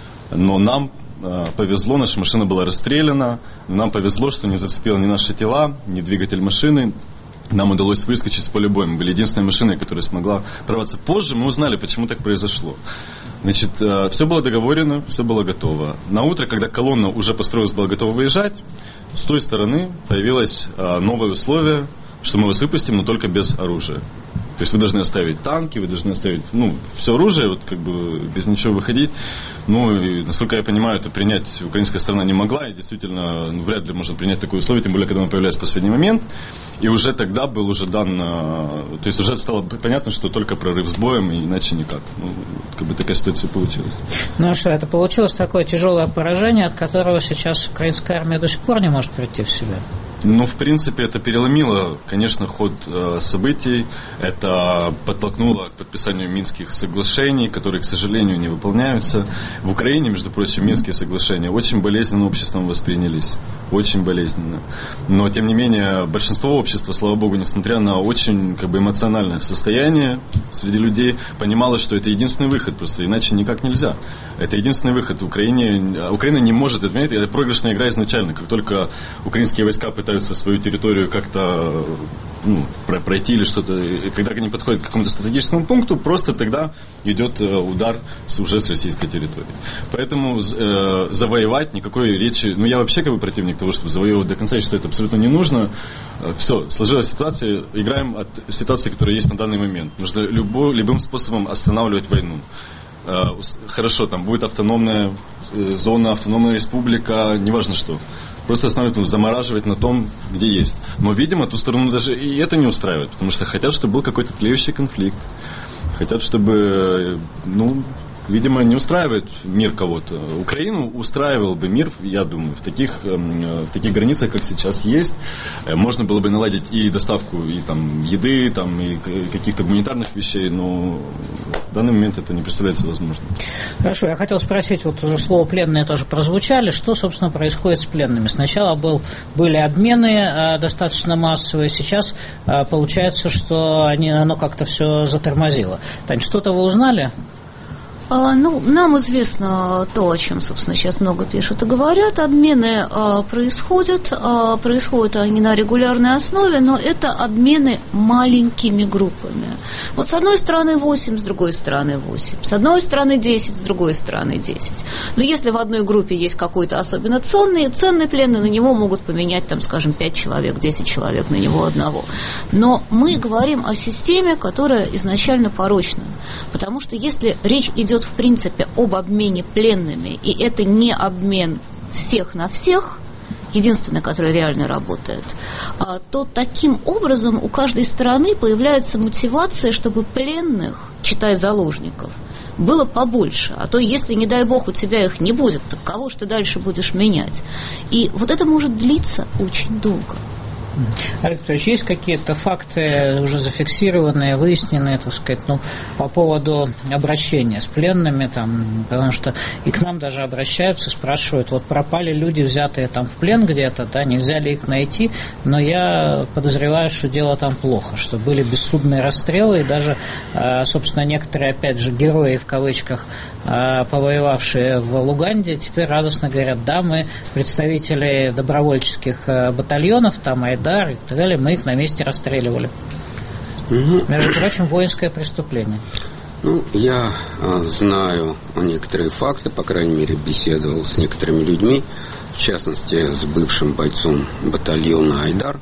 Но нам э, повезло, наша машина была расстреляна. Нам повезло, что не зацепило ни наши тела, ни двигатель машины. Нам удалось выскочить с поля боя. Мы были единственной машиной, которая смогла прорваться. Позже мы узнали, почему так произошло. Значит, все было договорено, все было готово. На утро, когда колонна уже построилась, была готова выезжать, с той стороны появилось новое условие, что мы вас выпустим, но только без оружия. То есть вы должны оставить танки, вы должны оставить, ну, все оружие, вот как бы без ничего выходить. Ну, и, насколько я понимаю, это принять украинская сторона не могла, и действительно, ну, вряд ли можно принять такое условие, тем более, когда оно появляется в последний момент. И уже тогда был уже дан, то есть уже стало понятно, что только прорыв с боем, и иначе никак. Ну, как бы такая ситуация получилась. Ну, а что, это получилось такое тяжелое поражение, от которого сейчас украинская армия до сих пор не может прийти в себя? Ну, в принципе, это переломило, конечно, ход э, событий. Это подтолкнуло к подписанию Минских соглашений, которые, к сожалению, не выполняются. В Украине, между прочим, Минские соглашения очень болезненно обществом воспринялись. Очень болезненно. Но, тем не менее, большинство общества, слава богу, несмотря на очень как бы, эмоциональное состояние среди людей, понимало, что это единственный выход, просто иначе никак нельзя. Это единственный выход. Украине, Украина не может это менять. Это проигрышная игра изначально. Как только украинские войска пытаются свою территорию как-то ну, пройти или что-то, когда они подходят к какому-то стратегическому пункту, просто тогда идет удар с, уже с российской территории. Поэтому э, завоевать никакой речи, ну я вообще как бы противник того, чтобы завоевывать до конца, и что это абсолютно не нужно. Все, сложилась ситуация, играем от ситуации, которая есть на данный момент. Нужно любо, любым способом останавливать войну. Хорошо, там будет автономная зона, автономная республика, неважно что. Просто останавливать, замораживать на том, где есть. Но, видимо, ту сторону даже и это не устраивает, потому что хотят, чтобы был какой-то тлеющий конфликт. Хотят, чтобы, ну, видимо, не устраивает мир кого-то. Украину устраивал бы мир, я думаю, в таких, в таких границах, как сейчас есть. Можно было бы наладить и доставку и, там, еды, там, и каких-то гуманитарных вещей, но в данный момент это не представляется возможным. Хорошо, я хотел спросить, вот уже слово «пленные» тоже прозвучали, что, собственно, происходит с пленными? Сначала был, были обмены э, достаточно массовые, сейчас э, получается, что они, оно как-то все затормозило. Тань, что-то вы узнали? А, ну, нам известно то, о чем, собственно, сейчас много пишут и говорят. Обмены а, происходят, а, происходят они на регулярной основе, но это обмены маленькими группами. Вот с одной стороны восемь, с другой стороны восемь. С одной стороны десять, с другой стороны десять. Но если в одной группе есть какой-то особенно ценный, ценный пленный, на него могут поменять, там, скажем, пять человек, десять человек на него одного. Но мы говорим о системе, которая изначально порочна. Потому что если речь идет в принципе об обмене пленными, и это не обмен всех на всех, единственный, который реально работает, то таким образом у каждой стороны появляется мотивация, чтобы пленных, читай заложников, было побольше. А то, если, не дай бог, у тебя их не будет, то кого же ты дальше будешь менять? И вот это может длиться очень долго. Олег Петрович, есть какие-то факты уже зафиксированные, выясненные, так сказать, ну, по поводу обращения с пленными, там, потому что и к нам даже обращаются, спрашивают, вот пропали люди, взятые там в плен где-то, да, не взяли их найти, но я подозреваю, что дело там плохо, что были бессудные расстрелы, и даже, собственно, некоторые, опять же, герои, в кавычках, повоевавшие в Луганде, теперь радостно говорят, да, мы представители добровольческих батальонов, там, Айдар и так далее, мы их на месте расстреливали. Угу. Между прочим, воинское преступление. Ну, я э, знаю некоторые факты, по крайней мере, беседовал с некоторыми людьми, в частности, с бывшим бойцом батальона Айдар.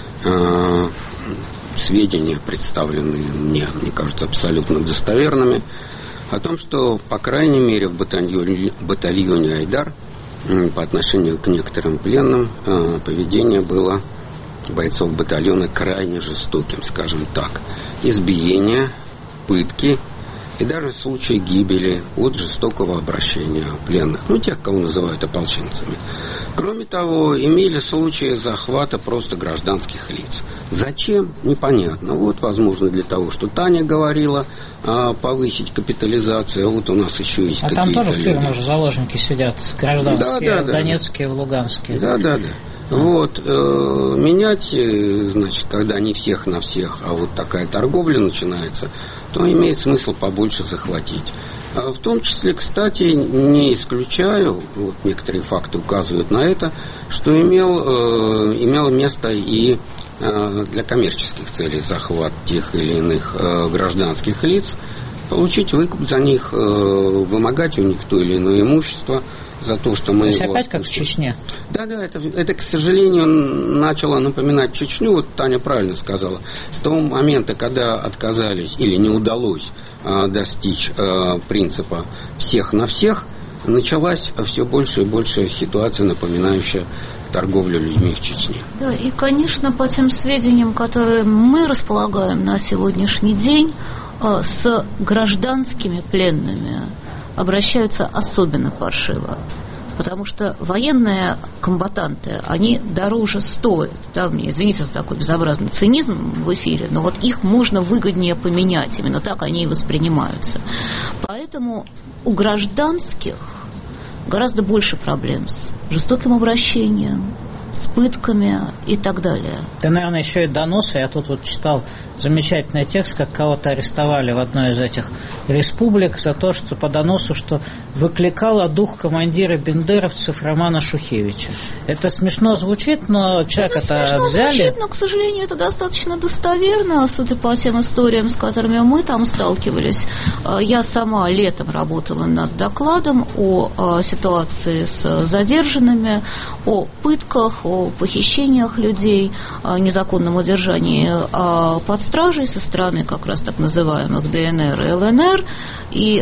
Э, сведения, представленные мне, мне кажется, абсолютно достоверными, о том, что, по крайней мере, в батальоне, батальоне Айдар э, по отношению к некоторым пленным э, поведение было бойцов батальона крайне жестоким, скажем так. Избиения, пытки и даже случаи гибели от жестокого обращения пленных, ну, тех, кого называют ополченцами. Кроме того, имели случаи захвата просто гражданских лиц. Зачем? Непонятно. Вот, возможно, для того, что Таня говорила, повысить капитализацию, а вот у нас еще есть а какие-то люди. А там тоже в тюрьмах заложники сидят, гражданские, да, да, в да, Донецке, в Луганске. Да, да, да. Вот, э, менять, значит, когда не всех на всех, а вот такая торговля начинается, то имеет смысл побольше захватить. А в том числе, кстати, не исключаю, вот некоторые факты указывают на это, что имел, э, имело место и э, для коммерческих целей захват тех или иных э, гражданских лиц, получить выкуп за них, э, вымогать у них то или иное имущество, за то, что мы... То есть его... опять как в Чечне? Да, да, это, это, к сожалению, начало напоминать Чечню, вот Таня правильно сказала. С того момента, когда отказались или не удалось э, достичь э, принципа всех на всех, началась все больше и больше ситуация, напоминающая торговлю людьми в Чечне. Да, и, конечно, по тем сведениям, которые мы располагаем на сегодняшний день, э, с гражданскими пленными обращаются особенно паршиво, потому что военные комбатанты, они дороже стоят. Да, мне извините за такой безобразный цинизм в эфире, но вот их можно выгоднее поменять, именно так они и воспринимаются. Поэтому у гражданских гораздо больше проблем с жестоким обращением, с пытками и так далее. Да, наверное, еще и доносы. Я тут вот читал замечательный текст, как кого-то арестовали в одной из этих республик за то, что по доносу, что выкликало дух командира бендеровцев Романа Шухевича. Это смешно звучит, но человека это взяли. Звучит, но, к сожалению, это достаточно достоверно, судя по тем историям, с которыми мы там сталкивались. Я сама летом работала над докладом о ситуации с задержанными, о пытках, о похищениях людей, о незаконном удержании под стражей со стороны как раз так называемых ДНР и ЛНР. И,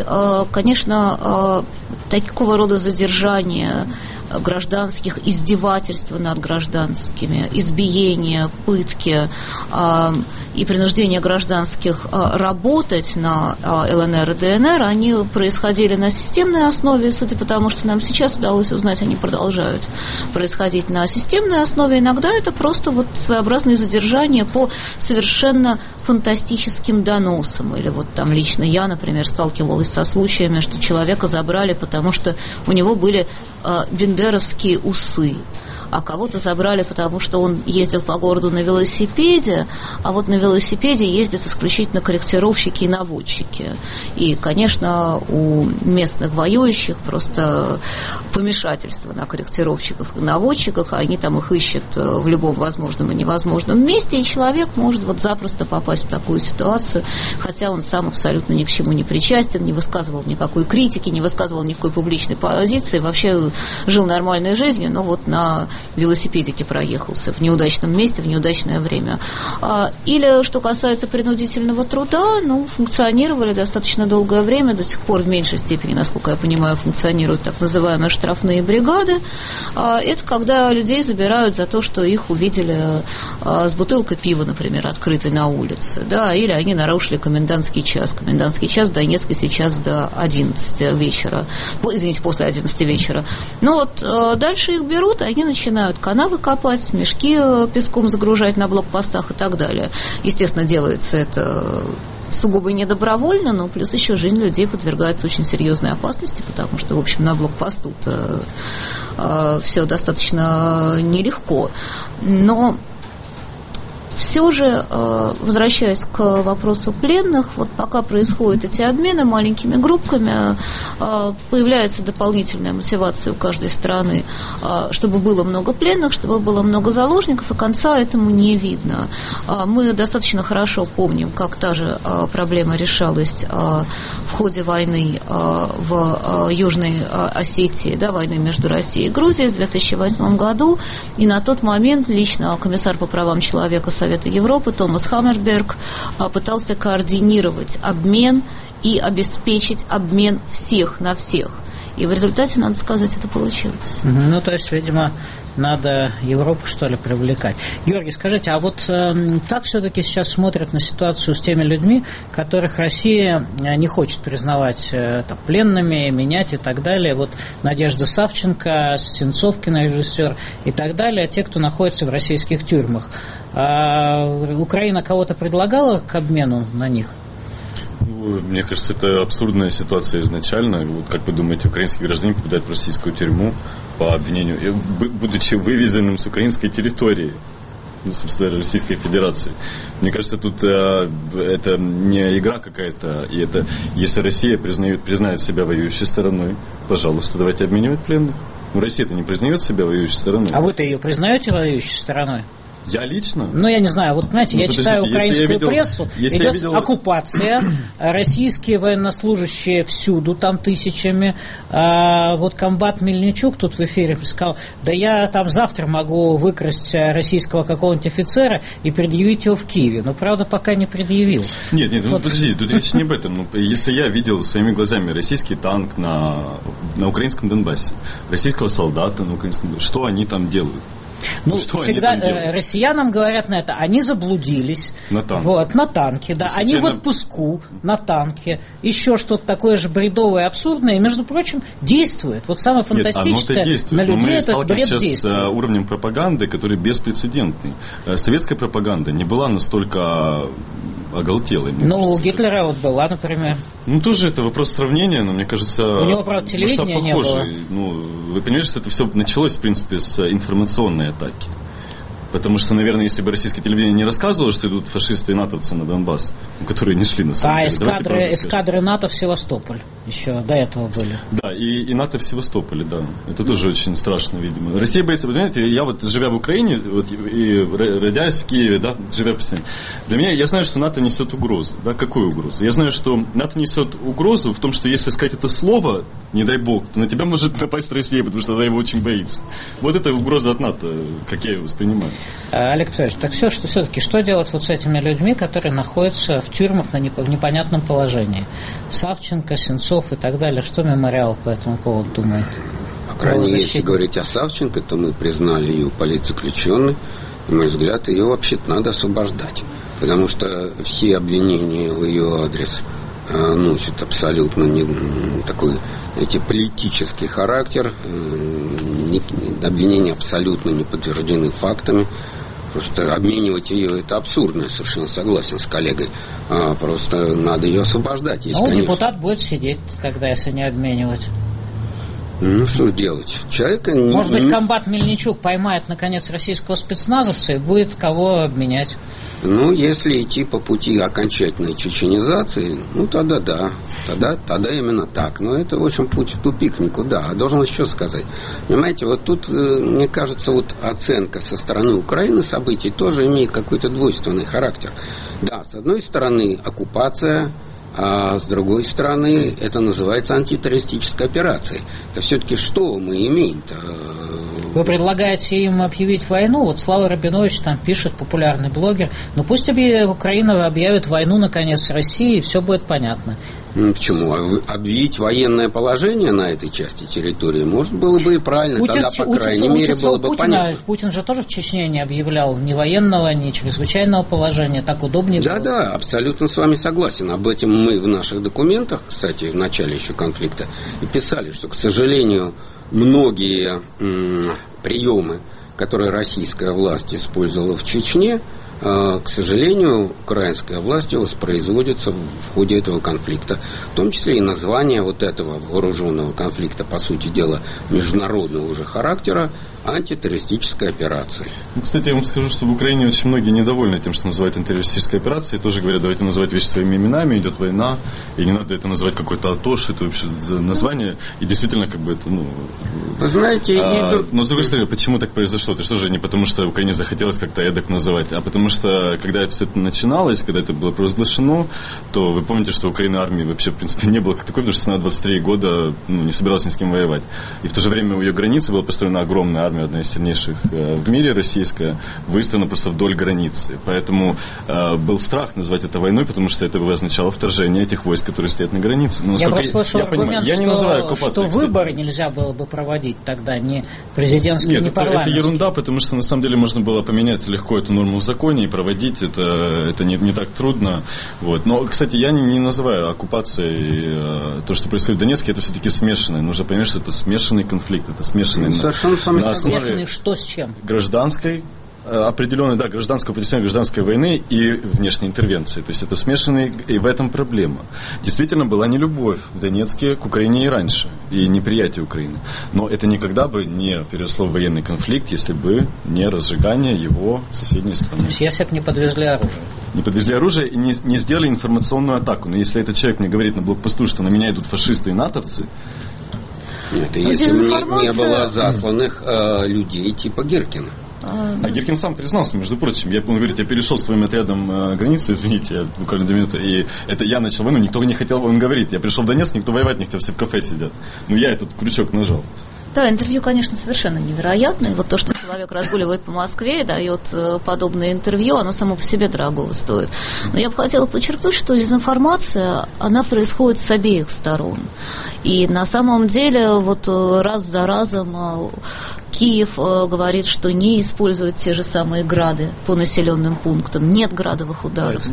конечно, такого рода задержания гражданских, издевательства над гражданскими, избиения, пытки э, и принуждение гражданских э, работать на э, ЛНР и ДНР, они происходили на системной основе, судя по тому, что нам сейчас удалось узнать, они продолжают происходить на системной основе. Иногда это просто вот своеобразные задержания по совершенно фантастическим доносам. Или вот там лично я, например, сталкивалась со случаями, что человека забрали, потому что у него были э, бендеровские усы, а кого-то забрали, потому что он ездил по городу на велосипеде, а вот на велосипеде ездят исключительно корректировщики и наводчики. И, конечно, у местных воюющих просто помешательство на корректировщиках и наводчиках, они там их ищут в любом возможном и невозможном месте, и человек может вот запросто попасть в такую ситуацию, хотя он сам абсолютно ни к чему не причастен, не высказывал никакой критики, не высказывал никакой публичной позиции, вообще жил нормальной жизнью, но вот на велосипедике проехался в неудачном месте, в неудачное время. Или, что касается принудительного труда, ну, функционировали достаточно долгое время, до сих пор в меньшей степени, насколько я понимаю, функционируют так называемые штрафные бригады. Это когда людей забирают за то, что их увидели с бутылкой пива, например, открытой на улице, да, или они нарушили комендантский час. Комендантский час в Донецке сейчас до одиннадцати вечера, извините, после одиннадцати вечера. Ну вот дальше их берут, и они начинают начинают канавы копать, мешки песком загружать на блокпостах и так далее. Естественно, делается это сугубо недобровольно, но плюс еще жизнь людей подвергается очень серьезной опасности, потому что, в общем, на блокпосту-то э, все достаточно нелегко. Но все же, возвращаясь к вопросу пленных, вот пока происходят эти обмены маленькими группками, появляется дополнительная мотивация у каждой страны, чтобы было много пленных, чтобы было много заложников, и конца этому не видно. Мы достаточно хорошо помним, как та же проблема решалась в ходе войны в Южной Осетии, да, войны между Россией и Грузией в две тысячи восьмом году, и на тот момент лично комиссар по правам человека Совета Европы Томас Хаммерберг пытался координировать обмен и обеспечить обмен всех на всех. И в результате, надо сказать, это получилось. Ну, то есть, видимо, надо Европу, что ли, привлекать. Георгий, скажите, а вот э, как все-таки сейчас смотрят на ситуацию с теми людьми, которых Россия не хочет признавать э, там, пленными, менять и так далее? Вот Надежда Савченко, Сенцов, кинорежиссер и так далее, те, кто находится в российских тюрьмах. А Украина кого-то предлагала к обмену на них? Мне кажется, это абсурдная ситуация изначально. Вот как вы думаете, украинский гражданин попадает в российскую тюрьму по обвинению, будучи вывезенным с украинской территории, ну, собственно, Российской Федерации? Мне кажется, тут э, это не игра какая-то, и это, если Россия признает, признает себя воюющей стороной, пожалуйста, давайте обменивать пленных. Но Россия-то не признает себя воюющей стороной. А вы-то ее признаете воюющей стороной? Я лично? Ну, я не знаю, вот, знаете, ну, я читаю украинскую я видел, прессу, идет видел... оккупация, российские военнослужащие всюду, там тысячами, а вот комбат Мельничук тут в эфире сказал, да я там завтра могу выкрасть российского какого-нибудь офицера и предъявить его в Киеве, но, правда, пока не предъявил. Нет, нет, вот. ну, подожди, тут речь не об этом. Ну, если я видел своими глазами российский танк на, на украинском Донбассе, российского солдата на украинском Донбассе, что они там делают? Ну, что всегда россиянам говорят на это, они заблудились. На танке. Вот, на танке, да. Они в отпуску на танке. Еще что-то такое же бредовое, абсурдное. И, между прочим, действует. Вот самое фантастическое. Нет, на людей мы этот бред сейчас действует. С уровнем пропаганды, который беспрецедентный. Советская пропаганда не была настолько оголтелой. Ну, кажется, у Гитлера вот была, например. Ну, тоже это вопрос сравнения, но мне кажется... У него, правда, телевидения не было. Ну, вы понимаете, что это все началось, в принципе, с информационной атаки. Потому что, наверное, если бы российское телевидение не рассказывало, что идут фашисты и натовцы на Донбасс, которые не шли на самом а деле. эскадры, эскадры НАТО в Севастополь еще до этого были. Да, и, и НАТО в Севастополе, да. Это тоже очень страшно, видимо. Россия боится, понимаете, я вот, живя в Украине, вот, и родясь в Киеве, да, живя постоянно, для меня, я знаю, что НАТО несет угрозу. Да, какую угрозу? Я знаю, что НАТО несет угрозу в том, что если сказать это слово, не дай бог, то на тебя может напасть Россия, потому что она его очень боится. Вот это угроза от НАТО, как я ее воспринимаю. Олег Петрович, так все, что все-таки что делать вот с этими людьми, которые находятся в тюрьмах на непонятном положении? Савченко, Сенцов и так далее. Что мемориал по этому поводу думает? По крайней мере, если говорить о Савченко, то мы признали ее политзаключенной. На мой взгляд, ее вообще-то надо освобождать. Потому что все обвинения в ее адрес носят абсолютно не, такой, знаете, политический характер. Обвинения абсолютно не подтверждены фактами. Просто обменивать ее, это абсурдно, я совершенно согласен с коллегой. А, просто надо ее освобождать. Есть, ну, конечно... депутат будет сидеть тогда, если не обменивать. Ну, что ж делать? Человека... Может не... быть, комбат Мельничук поймает, наконец, российского спецназовца и будет кого обменять. Ну, если идти по пути окончательной чеченизации, ну, тогда да. Тогда, тогда именно так. Но это, в общем, путь в тупик никуда. А должен еще сказать. Понимаете, вот тут, мне кажется, вот оценка со стороны Украины событий тоже имеет какой-то двойственный характер. Да, с одной стороны, оккупация... А с другой стороны, это называется антитеррористической операцией. Это все-таки что мы имеем-то? Вы предлагаете им объявить войну? Вот Слава Рабинович там пишет, популярный блогер. Ну пусть Украина объявит войну, наконец, России, и все будет понятно. Почему? Объявить военное положение на этой части территории, может, было бы и правильно. Путин, тогда, по учится, крайней мере, было бы Путина, понятно. Путин же тоже в Чечне не объявлял ни военного, ни чрезвычайного положения. Так удобнее да, было. Да, да, абсолютно с вами согласен. Об этом мы в наших документах, кстати, в начале еще конфликта, и писали, что, к сожалению, многие м- приемы которые российская власть использовала в Чечне, к сожалению, украинская власть воспроизводится в ходе этого конфликта. В том числе и название вот этого вооруженного конфликта, по сути дела, международного уже характера, антитеррористическая операция. Кстати, я вам скажу, что в Украине очень многие недовольны тем, что называют антитеррористической операцией. Тоже говорят, давайте называть вещи своими именами, идет война, и не надо это называть какой-то АТОШ, это вообще название. И действительно, как бы это, ну... Вы знаете... А, иду... Но, с другой стороны, почему так произошло? Это что же не потому, что Украине захотелось как-то эдак называть, а потому что, когда все это начиналось, когда это было провозглашено, то вы помните, что у Украины армии вообще, в принципе, не было как такой, потому что она двадцать три года ну, не собиралась ни с кем воевать. И в то же время у ее границы была построена огромная армия, одна из сильнейших э, в мире, российская, выстроена просто вдоль границы. Поэтому э, был страх назвать это войной, потому что это бы означало вторжение этих войск, которые стоят на границе. Но, я просто слышал я, аргумент, понимаю, я не что, называю оккупацией, что кстати. выборы нельзя было бы проводить тогда, ни президентские, Нет, ни это, парламентские. это ерунда, потому что на самом деле можно было поменять легко эту норму в законе и проводить это, это не, не так трудно. Вот. Но, кстати, я не, не называю оккупацией э, то, что происходит в Донецке, это все-таки смешанное. Нужно понимать, что это смешанный конфликт, это смешанный ну, совершенно на, на основе смешанный что с чем? гражданской, определенной, да, гражданского противостояния, гражданской войны и внешней интервенции. То есть это смешанный, и в этом проблема. Действительно, была нелюбовь в Донецке к Украине и раньше, и неприятие Украины. Но это никогда бы не переросло в военный конфликт, если бы не разжигание его соседней страны. То есть если бы не подвезли оружие. Не подвезли оружие и не, не сделали информационную атаку. Но если этот человек мне говорит на блокпосту, что на меня идут фашисты и натовцы, это если бы не, не было засланных э, людей типа Гиркина. А Гиркин сам признался, между прочим. Я, он говорит, я перешел своим отрядом э, границу, извините, я буквально две минуты, и это я начал войну, никто не хотел, он говорит, я пришел в Донецк, никто воевать не хотел, все в кафе сидят. Но я этот крючок нажал. Да, интервью, конечно, совершенно невероятное. Вот то, что человек разгуливает по Москве и дает подобное интервью, оно само по себе дорогого стоит. Но я бы хотела подчеркнуть, что дезинформация, она происходит с обеих сторон. И на самом деле, вот раз за разом Киев говорит, что не использует те же самые грады по населенным пунктам, нет градовых ударов,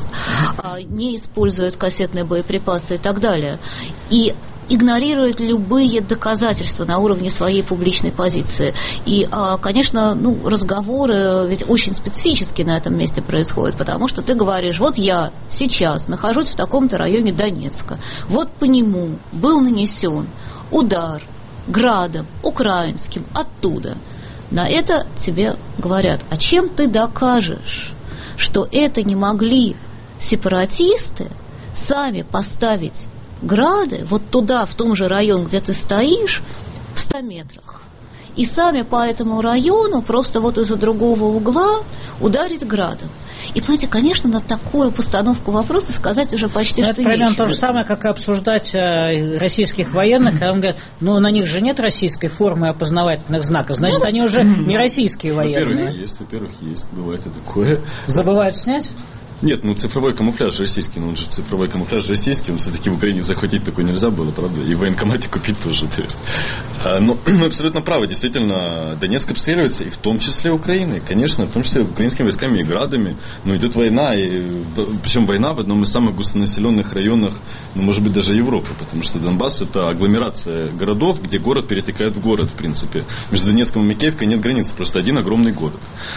не использует кассетные боеприпасы и так далее. И игнорирует любые доказательства на уровне своей публичной позиции. И, конечно, ну, разговоры ведь очень специфически на этом месте происходят, потому что ты говоришь, вот я сейчас нахожусь в таком-то районе Донецка, вот по нему был нанесен удар градом украинским оттуда. На это тебе говорят, а чем ты докажешь, что это не могли сепаратисты сами поставить грады вот туда, в том же районе, где ты стоишь, в ста метрах. И сами по этому району просто вот из-за другого угла ударить градом. И, понимаете, конечно, на такую постановку вопроса сказать уже почти Но что это примерно нечего. то же самое, как и обсуждать э, российских военных, когда он говорит, ну, на них же нет российской формы опознавательных знаков, значит, ну, они уже не российские военные. Во-первых, есть, во-первых, есть, бывает и такое. Забывают снять? Нет, ну цифровой камуфляж российский, ну он же цифровой камуфляж российский, он все-таки в Украине захватить такой нельзя было, правда, и в военкомате купить тоже. А, но вы абсолютно правы, действительно, Донецк обстреливается, и в том числе Украиной, конечно, в том числе украинскими войсками и градами, но идет война, и, причем война в одном из самых густонаселенных районах, ну, может быть, даже Европы, потому что Донбасс это агломерация городов, где город перетекает в город, в принципе. Между Донецком и Макеевкой нет границы, просто один огромный город.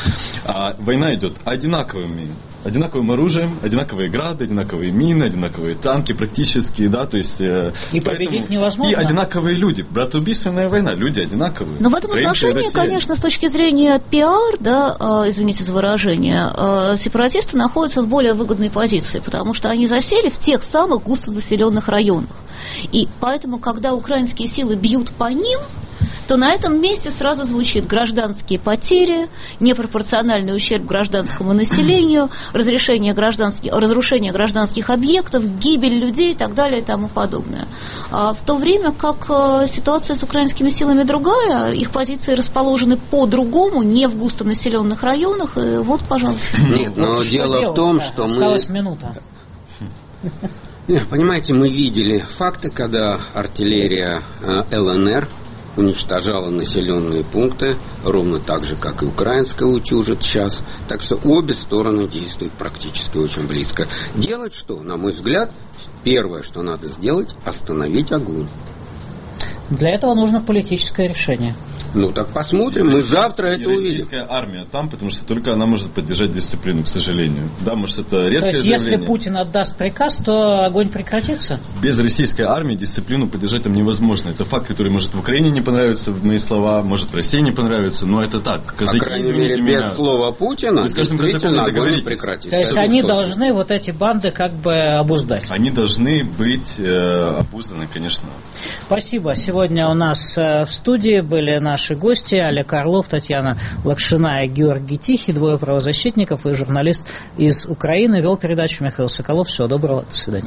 А война идет одинаковыми, одинаковым оружием, одинаковые грады, одинаковые мины, одинаковые танки практически, да, то есть... И поэтому... победить невозможно. И одинаковые люди. Братоубийственная война, люди одинаковые. Но в этом отношении, конечно, с точки зрения пиар, да, э, извините за выражение, э, сепаратисты находятся в более выгодной позиции, потому что они засели в тех самых густозаселенных районах. И поэтому, когда украинские силы бьют по ним, то на этом месте сразу звучит гражданские потери, непропорциональный ущерб гражданскому населению, разрешение гражданских, разрушение гражданских объектов, гибель людей и так далее и тому подобное. А в то время как ситуация с украинскими силами другая, их позиции расположены по-другому, не в густонаселенных районах, и вот, пожалуйста. Нет, но вот дело что в том, да, что мы... Осталась минута. Понимаете, мы видели факты, когда артиллерия ЛНР уничтожала населенные пункты, ровно так же, как и украинская утюжит сейчас. Так что обе стороны действуют практически очень близко. Делать что? На мой взгляд, первое, что надо сделать, остановить огонь. Для этого нужно политическое решение. Ну, так посмотрим, мы завтра это увидим. Российская армия там, потому что только она может поддержать дисциплину, к сожалению. Да, может, это резкое То есть, заявление. если Путин отдаст приказ, то огонь прекратится? Без российской армии дисциплину поддержать там невозможно. Это факт, который может в Украине не понравиться, мои слова, может в России не понравится, но это так. Казаки, По крайней мере, без меня, слова Путина действительно огонь прекратится. То есть, они должны вот эти банды как бы обуздать? Они должны быть э, обузданы, конечно. Спасибо. Сегодня у нас в студии были наши гости Олег Орлов, Татьяна Лакшина и Георгий Тихий, двое правозащитников и журналист из Украины. Вел передачу Михаил Соколов. Всего доброго. До свидания.